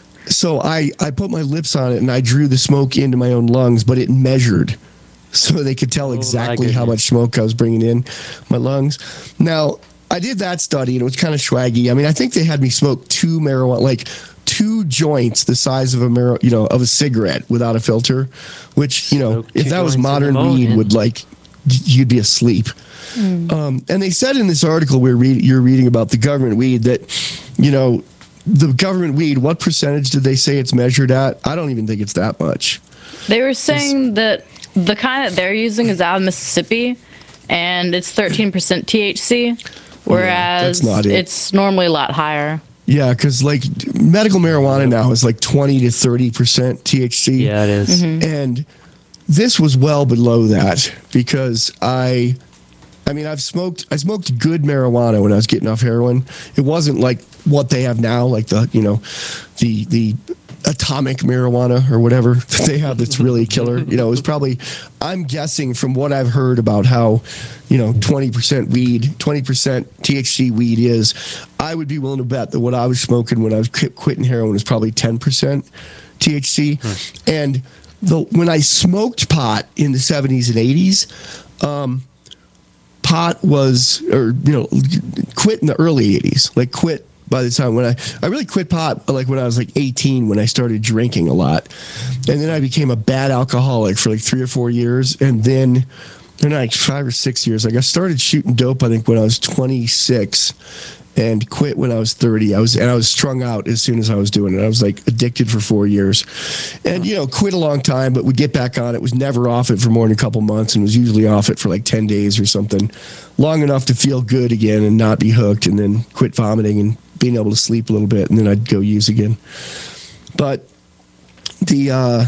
So I, I put my lips on it and I drew the smoke into my own lungs, but it measured so they could tell Oh, my exactly how goodness. much smoke I was bringing in my lungs. Now, I did that study and it was kind of swaggy. I mean, I think they had me smoke two marijuana, like two joints the size of a mar- you know, of a cigarette without a filter, which, you know, Smoke if two that was joints in modern the weed morning. would like, you'd be asleep. Um, and they said in this article where read, you're reading about the government weed that, you know, the government weed, what percentage did they say it's measured at? I don't even think it's that much. They were saying that the kind that they're using is out of Mississippi, and it's thirteen percent T H C, whereas that's not it. it's normally a lot higher. Yeah, because like medical marijuana now is like twenty to thirty percent T H C. Yeah, it is. And this was well below that because I, I mean, I've smoked, I smoked good marijuana when I was getting off heroin. It wasn't like what they have now, like the, you know, the, the atomic marijuana or whatever that they have that's really killer. You know, it was probably, I'm guessing from what I've heard about how, you know, twenty percent weed, twenty percent T H C weed is, I would be willing to bet that what I was smoking when I was quit, quitting heroin was probably ten percent T H C. Hmm. And the, when I smoked pot in the seventies and eighties, um, pot was, or, you know, quit in the early eighties, like quit by the time when I, I really quit pot, like when I was like eighteen, when I started drinking a lot. And then I became a bad alcoholic for like three or four years. And then, then like five or six years, like I started shooting dope, I think when I was twenty-six and quit when I was thirty. I was, and I was strung out as soon as I was doing it. I was like addicted for four years and, you know, quit a long time, but would get back on it. Was never off it for more than a couple months and was usually off it for like ten days or something, long enough to feel good again and not be hooked, and then quit vomiting and being able to sleep a little bit, and then I'd go use again. But the uh,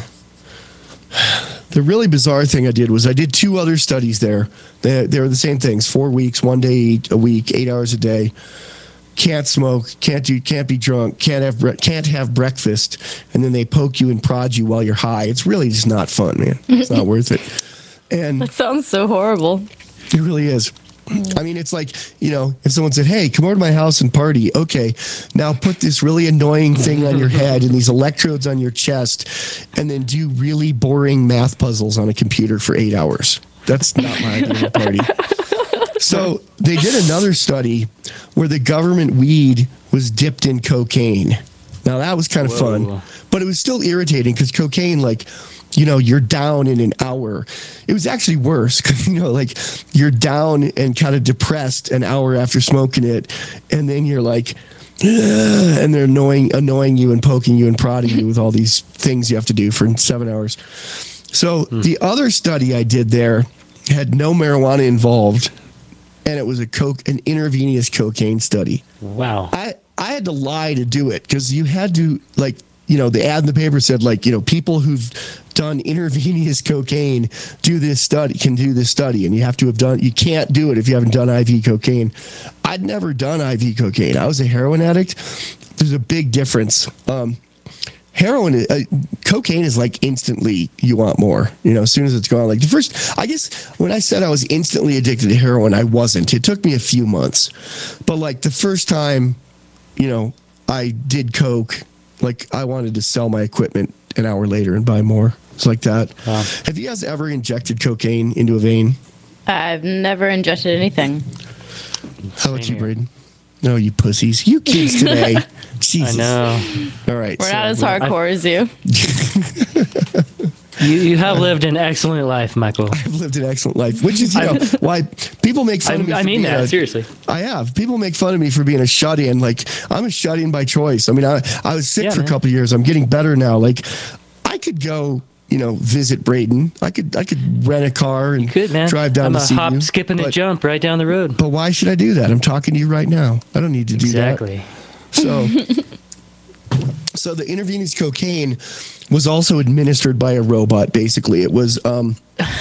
the really bizarre thing I did was I did two other studies there. They they were the same things: four weeks, one day a week, eight hours a day. Can't smoke, can't do, can't be drunk, can't have bre- can't have breakfast, and then they poke you and prod you while you're high. It's really just not fun, man. It's not worth it. And that sounds so horrible. It really is. I mean, it's like, you know, if someone said, hey, come over to my house and party. Okay, now put this really annoying thing on your head and these electrodes on your chest, and then do really boring math puzzles on a computer for eight hours. That's not my idea of a party. So they did another study where the government weed was dipped in cocaine. Now, that was kind of fun, but it was still irritating because cocaine, like, you know, you're down in an hour. It was actually worse because, you know, like you're down and kind of depressed an hour after smoking it. And then you're like, ugh, and they're annoying, annoying you and poking you and prodding you with all these things you have to do for seven hours. So hmm. the other study I did there had no marijuana involved, and it was a coke, an intravenous cocaine study. Wow. I, I had to lie to do it because you had to, like, you know, the ad in the paper said, like, you know, people who've done intravenous cocaine do this study, can do this study. And you have to have done, you can't do it if you haven't done I V cocaine. I'd never done I V cocaine. I was a heroin addict. There's a big difference. Um, heroin, uh, cocaine is like instantly you want more, you know, as soon as it's gone. Like the first, I guess when I said I was instantly addicted to heroin, I wasn't. It took me a few months. But like the first time, you know, I did coke, like I wanted to sell my equipment an hour later and buy more. It's like that. Wow. Have you guys ever injected cocaine into a vein? I've never injected anything. How about you, Braden? No, you pussies. You kids today. Jesus. I know. All right. We're so, not as well, hardcore I, as you. You you have lived an excellent life, Michael. I've lived an excellent life, which is, you know, why people make fun I, of me. I for mean being that, a, seriously. I have. People make fun of me for being a shut-in. Like, I'm a shut-in by choice. I mean, I, I was sick Yeah, for man. a couple of years. I'm getting better now. Like, I could go, you know, visit Braden. I could I could rent a car and You could, man. drive down I'm to a see hop, you. skip, and a but, jump right down the road. But why should I do that? I'm talking to you right now. I don't need to do Exactly. that. So, so the intravenous cocaine was also administered by a robot. Basically, it was. Um,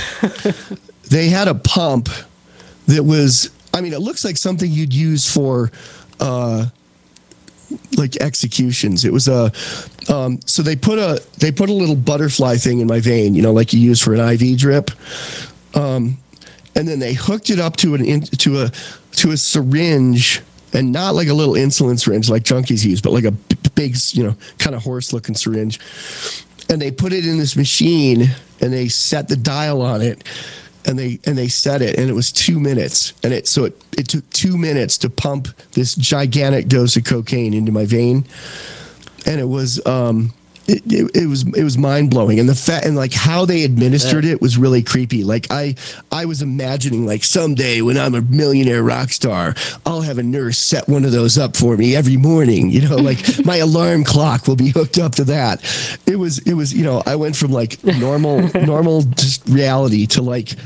they had a pump that was. I mean, it looks like something you'd use for. Uh, like executions. It was a um so they put a they put a little butterfly thing in my vein, you know, like you use for an I V drip, um and then they hooked it up to an in, to a to a syringe, and not like a little insulin syringe like junkies use, but like a b- big, you know, kind of horse looking syringe, and they put it in this machine and they set the dial on it. And they and they set it, and it was two minutes, and it so it, it took two minutes to pump this gigantic dose of cocaine into my vein, and it was um it, it, it was it was mind blowing, and the fat and like how they administered it was really creepy. Like I I was imagining like someday when I'm a millionaire rock star, I'll have a nurse set one of those up for me every morning. You know, like my alarm clock will be hooked up to that. It was it was you know I went from like normal normal just reality to like.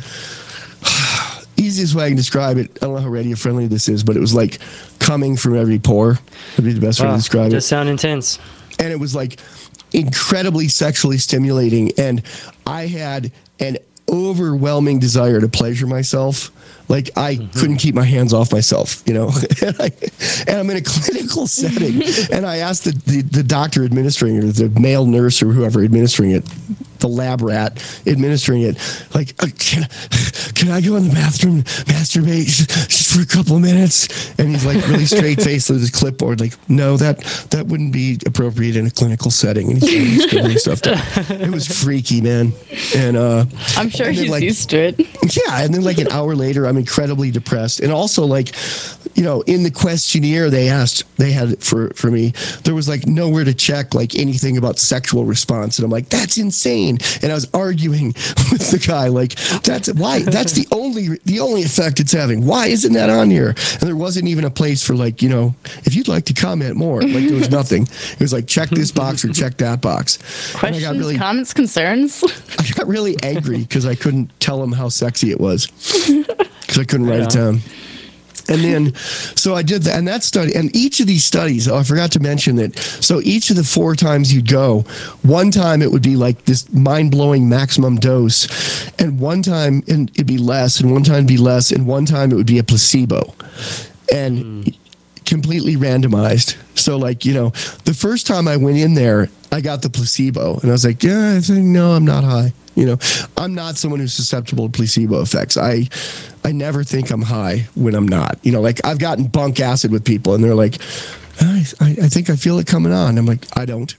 Easiest way I can describe it. I don't know how radio friendly this is, but it was like coming from every pore. Would be the best Wow, way to describe it. Does sound intense. And it was like incredibly sexually stimulating, and I had an overwhelming desire to pleasure myself. Like I mm-hmm. couldn't keep my hands off myself, you know. and, I, and I'm in a clinical setting, and I asked the, the the doctor administering it, or the male nurse or whoever administering it, the lab rat administering it, like, uh, can, can I go in the bathroom, masturbate just, just for a couple of minutes? And he's like really straight faced with his clipboard, like, no, that that wouldn't be appropriate in a clinical setting. And he's scribbling stuff down. It was freaky, man. And uh, I'm sure and then, he's like, used to it. Yeah, and then like an hour later, I'm incredibly depressed, and also like, you know, in the questionnaire they asked, they had for for me, there was like nowhere to check like anything about sexual response, and I'm like, that's insane. And I was arguing with the guy, like, that's why that's the only the only effect it's having. Why isn't that on here? And there wasn't even a place for like, you know, if you'd like to comment more. Like there was nothing. It was like check this box or check that box. Questions, and I got really, comments, concerns. I got really angry because I couldn't tell him how sexy it was because I couldn't write it down. And then, so I did that, and that study, and each of these studies, oh, I forgot to mention that. So each of the four times you'd go, one time it would be like this mind-blowing maximum dose, and one time and it'd be less, and one time it'd be less, and one time it would be a placebo, and mm. completely randomized. So like, you know, the first time I went in there, I got the placebo, and I was like, yeah, I think, no, I'm not high. You know, I'm not someone who's susceptible to placebo effects. I, I never think I'm high when I'm not. You know, like I've gotten bunk acid with people, and they're like, I, I, I think I feel it coming on. I'm like, I don't.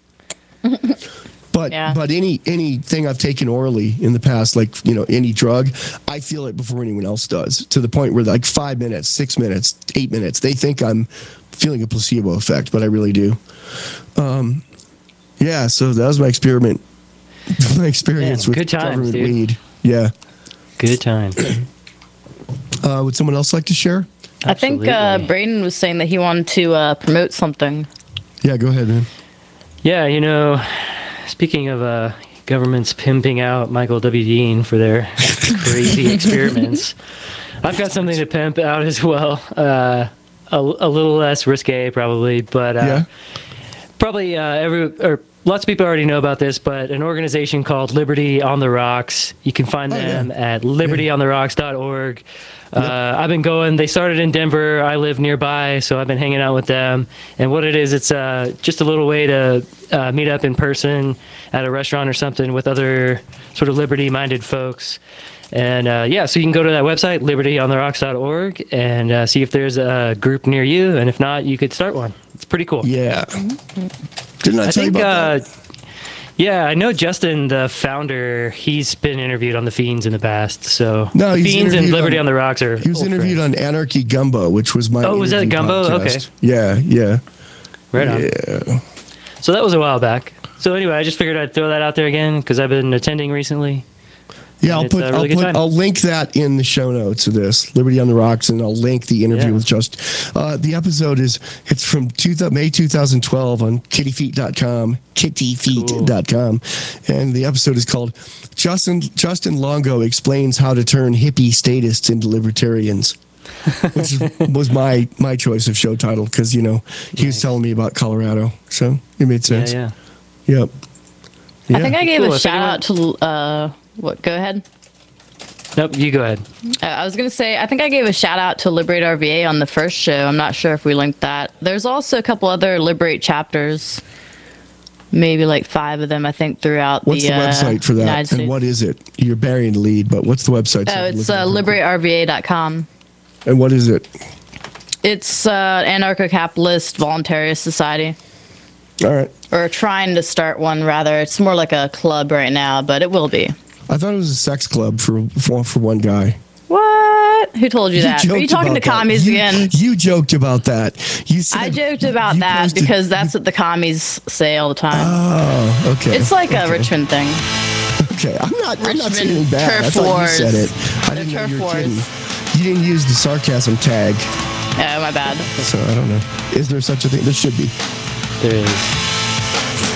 But Yeah. but any anything I've taken orally in the past, like, you know, any drug, I feel it before anyone else does, to the point where like five minutes, six minutes, eight minutes, they think I'm feeling a placebo effect, but I really do. Um, yeah, so that was my experiment, my experience Man, with good times, government dude. weed. Yeah. Good time. Uh, would someone else like to share? I think uh, Absolutely. Braden was saying that he wanted to uh, promote something. Yeah, go ahead, man. Yeah, you know, speaking of uh, governments pimping out Michael W. Dean for their crazy experiments, I've got something to pimp out as well. Uh, a, a little less risque, probably, but uh, Yeah. probably uh, every or lots of people already know about this. But an organization called Liberty on the Rocks. You can find Oh, them yeah. at liberty on the rocks dot org. Uh, I've been going. They started in Denver. I live nearby, so I've been hanging out with them. And what it is, it's uh, just a little way to uh, meet up in person at a restaurant or something with other sort of liberty-minded folks. And uh, yeah, so you can go to that website, liberty on the rocks dot org, and uh, see if there's a group near you. And if not, you could start one. It's pretty cool. Yeah. Didn't I, I tell think, you about uh, that? yeah, I know Justin, the founder, he's been interviewed on the Fiends in the past. So No, he's Fiends and interviewed Liberty on- on, the Rocks are He was old interviewed friends. on Anarchy Gumbo, which was my Oh, was that interview Gumbo? podcast. Okay. Yeah, yeah. Right on. Yeah. So that was a while back. So anyway, I just figured I'd throw that out there again because I've been attending recently. Yeah, I'll It's put, a really I'll good put, time. I'll link that in the show notes of this, Liberty on the Rocks, and I'll link the interview Yeah. with Just. Uh, the episode is, it's from two, May twenty twelve on kitty feet dot com, kitty feet dot com, and the episode is called Justin Justin Longo Explains How to Turn Hippie Statists into Libertarians, which is, was my my choice of show title because, you know, he was telling me about Colorado, so it made Yeah, sense. yeah. Yep. Yeah. I think I gave Cool, a if shout anyone- out to uh, what? Go ahead. Nope, you go ahead. Uh, I was gonna say I think I gave a shout out to Liberate R V A on the first show. I'm not sure if we linked that. There's also a couple other Liberate chapters, maybe like five of them I think throughout What's the, the uh, website for United that, and States. what is it? You're burying the lead, but what's the website? so Oh, I can it's look it uh, up? liberate R V A dot com. And what is it? It's uh, anarcho-capitalist voluntarist society, All right. or trying to start one rather. It's more like a club right now, but it will be. I thought it was a sex club for for, for one guy. What? Who told you that? Are you joked talking to about that. commies You- again? You joked about that. You said I joked about you that posted- because that's what the commies say all the time. Oh, okay. It's like a okay. Richmond thing. Okay, I'm not. I'm not Richmond saying anything bad. turf I thought wars. you said it. I The didn't know turf you were wars. kidding. You didn't use the sarcasm tag, Oh, my bad. so I don't know. Is there such a thing? There should be. There is.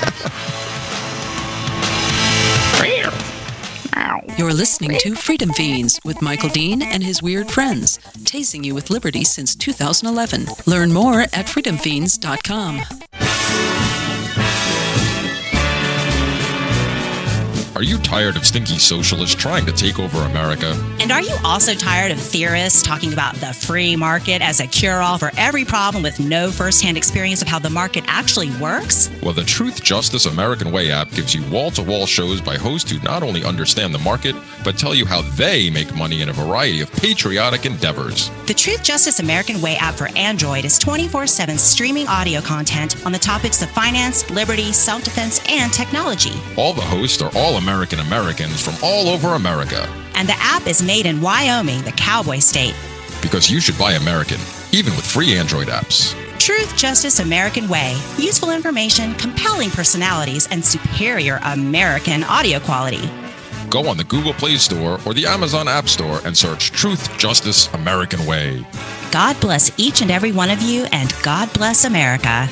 You're listening to Freedom Fiends with Michael Dean and his weird friends, tasing you with liberty since two thousand eleven. Learn more at freedom fiends dot com. Are you tired of stinky socialists trying to take over America? And are you also tired of theorists talking about the free market as a cure-all for every problem with no first-hand experience of how the market actually works? Well, the Truth, Justice, American Way app gives you wall-to-wall shows by hosts who not only understand the market, but tell you how they make money in a variety of patriotic endeavors. The Truth, Justice, American Way app for Android is twenty-four seven streaming audio content on the topics of finance, liberty, self-defense, and technology. All the hosts are all American Americans from all over America. And the app is made in Wyoming, the cowboy state. Because you should buy American, even with free Android apps. Truth, Justice, American Way. Useful information, compelling personalities, and superior American audio quality. Go on the Google Play Store or the Amazon App Store and search Truth, Justice, American Way. God bless each and every one of you, and God bless America.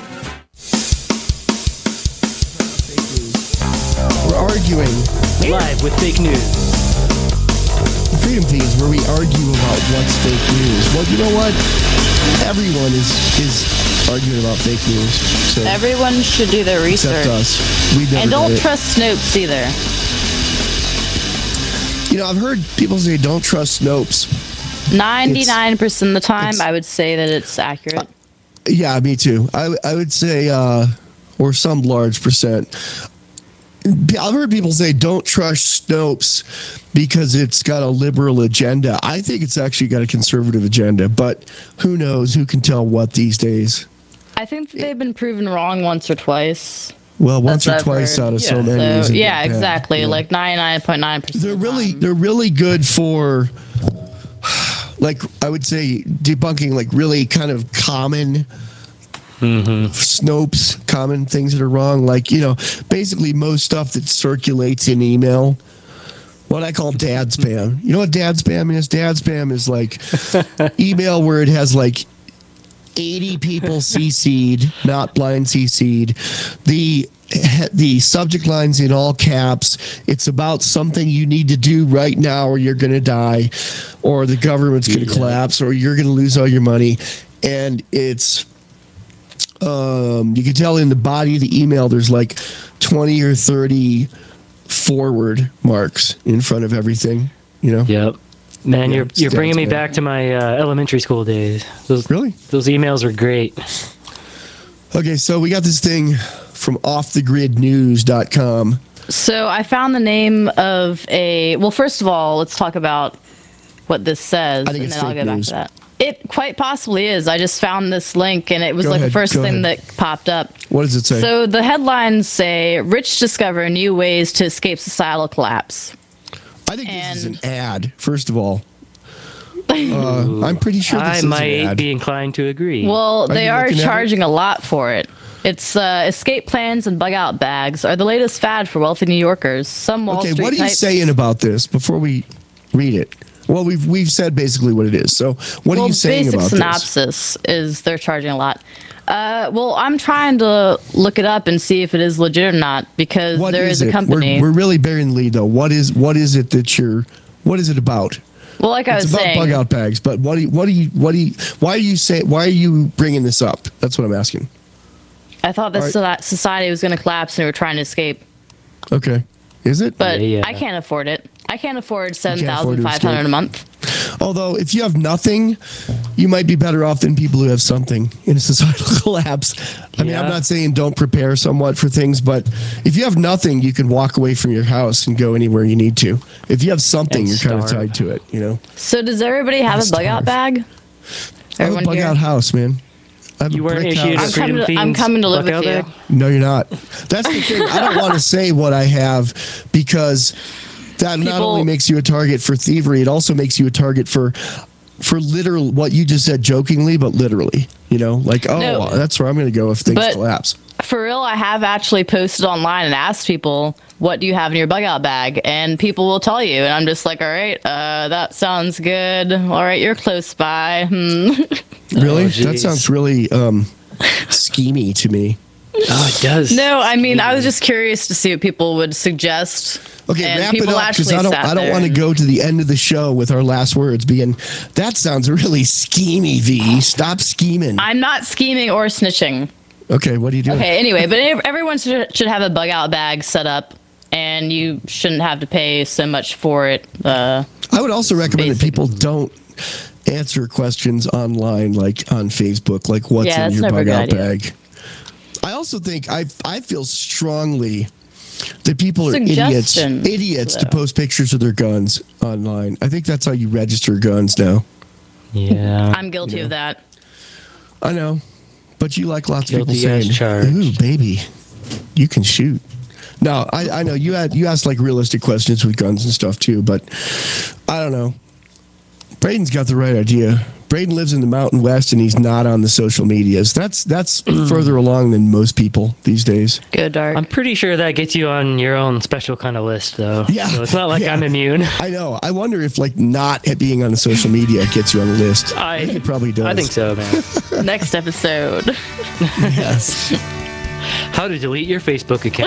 We're arguing. Live with fake news. Freedom Fiends, where we argue about what's fake news. Well, you know what? Everyone is is arguing about fake news. So, Everyone should do their except research. us. We've never And done don't it. trust Snopes either. You know, I've heard people say don't trust Snopes. ninety-nine percent of the time, it's- I would say that it's accurate. Yeah, me too. I I would say uh, or some large percent. I've heard people say don't trust Snopes because it's got a liberal agenda. I think it's actually got a conservative agenda, but who knows? Who can tell what these days? I think they've been proven wrong once or twice. Well, once That's or twice heard. out of yeah. so many. So, isn't yeah, it? exactly. Yeah. Like ninety-nine point nine percent. They're really they're really good for, like I would say, debunking like really kind of common. Mm-hmm. Snopes, common things that are wrong, like, you know, basically most stuff that circulates in email, what I call dad spam. You know what dad spam is? Dad spam is like email where it has like eighty people C C'd, not blind C C'd. The the subject line's in all caps. It's about something you need to do right now or you're going to die, or the government's going to yeah. collapse, or you're going to lose all your money. And it's Um, you can tell in the body of the email there's like twenty or thirty forward marks in front of everything, you know? Yep. Man, yeah, you're you're bringing me bad. back to my uh, elementary school days. Those, really? Those emails were great. Okay, so we got this thing from off the grid news dot com. So I found the name of a... Well, first of all, let's talk about what this says, I think and it's then I'll fake go news. back to that. It quite possibly is. I just found this link, and it was Go like ahead, the first go thing ahead. that popped up. What does it say? So the headlines say, Rich discover new ways to escape societal collapse. I think and this is an ad, first of all. Uh, I'm pretty sure this I is an might ad. be inclined to agree. Well, Are they you are looking at it? charging a lot for it. It's uh, escape plans and bug out bags are the latest fad for wealthy New Yorkers. Some Wall Okay, Street what are you types- saying about this before we read it? Well, we've we've said basically what it is. So what well, are you saying basic about synopsis is they're charging a lot. Uh, well, I'm trying to look it up and see if it is legit or not, because this? What there is, it? a company. We're, we're really burying the lead, though. What is what is it that you're? What is it about? well, like I It's was about saying, bug out bags, but what do you, what do you, what do you, why are you saying, why are you bringing this up? That's what I'm asking. I thought that All right. so- society was going to collapse and we were trying to escape, Okay. Is it? but Yeah, yeah. I can't afford it. I can't afford seven afford thousand to five hundred escape. a month. Although, if you have nothing, you might be better off than people who have something in a societal collapse. I mean, I'm Yeah. not saying don't prepare somewhat for things, but if you have nothing, you can walk away from your house and go anywhere you need to. If you have something, And you're kind of starve. tied to it, you know? So does everybody have a bug out Starve. bag? I have a Everyone bug here? out house, man. I have You a weren't brick issued a house. I'm coming Freedom to- I'm Fiends coming to live with buck-out you. bag? No, you're not. That's the thing. I don't want to say what I have because that not People- only makes you a target for thievery, it also makes you a target for for literal what you just said jokingly, but literally. You know, like, oh, No. that's where I'm going to go if things But- collapse. For real, I have actually posted online and asked people, what do you have in your bug out bag? And people will tell you. And I'm just like, all right, uh, that sounds good. All right, you're close by. Hmm. Really? Oh, that geez. sounds really um, schemy to me. Oh, it does. No, I mean, I was just curious to see what people would suggest. Okay, and wrap it people up because actually I don't. sat I don't there want to and- go to the end of the show with our last words being. That sounds really schemy. V. Stop scheming. I'm not scheming or snitching. Okay, what are you doing? Okay, anyway, but ev- everyone should, should have a bug out bag set up, and you shouldn't have to pay so much for it. Uh, I would also recommend that basic. people don't answer questions online, like on Facebook, like what's Yeah, in that's your never a bug good out idea. bag. I also think I I feel strongly that people are idiots, Suggestions, idiots to though. post pictures of their guns online. I think that's how you register guns now. Yeah. I'm guilty of that. I know, but you like lots of people Guilty as saying, charged. "Ooh, baby, you can shoot." No, I, I know you had you asked like realistic questions with guns and stuff too, but I don't know. Braden's got the right idea. Braden lives in the Mountain West and he's not on the social medias. That's that's further along than most people these days. Go dark. I'm pretty sure that gets you on your own special kind of list, though. Yeah. So it's not like Yeah. I'm immune. I know. I wonder if like not being on the social media gets you on the list. I, think it probably does. I think so, man. Next episode. Yes. How to delete your Facebook account.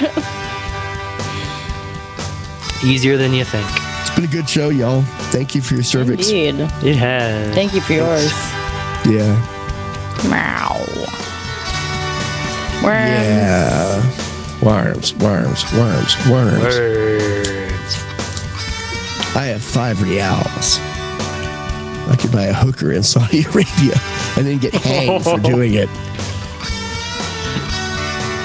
Easier than you think. It's been a good show, y'all. Thank you for your cervix. Indeed. It has. Thank you for yours. Yeah. Meow. Worm. Yeah. Worms, worms, worms, worms. Words. I have five reals. I could buy a hooker in Saudi Arabia and then get hanged for doing it.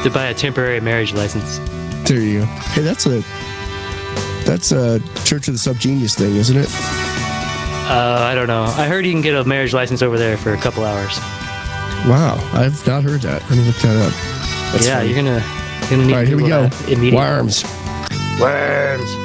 to buy a temporary marriage license. There you go. Hey, that's a that's a Church of the Subgenius thing, isn't it? Uh, I don't know. I heard you can get a marriage license over there for a couple hours. Wow, I've not heard that. Let me look that up. That's yeah, funny. you're gonna, you're gonna need All right, here we Google go. that immediately. Worms. Worms.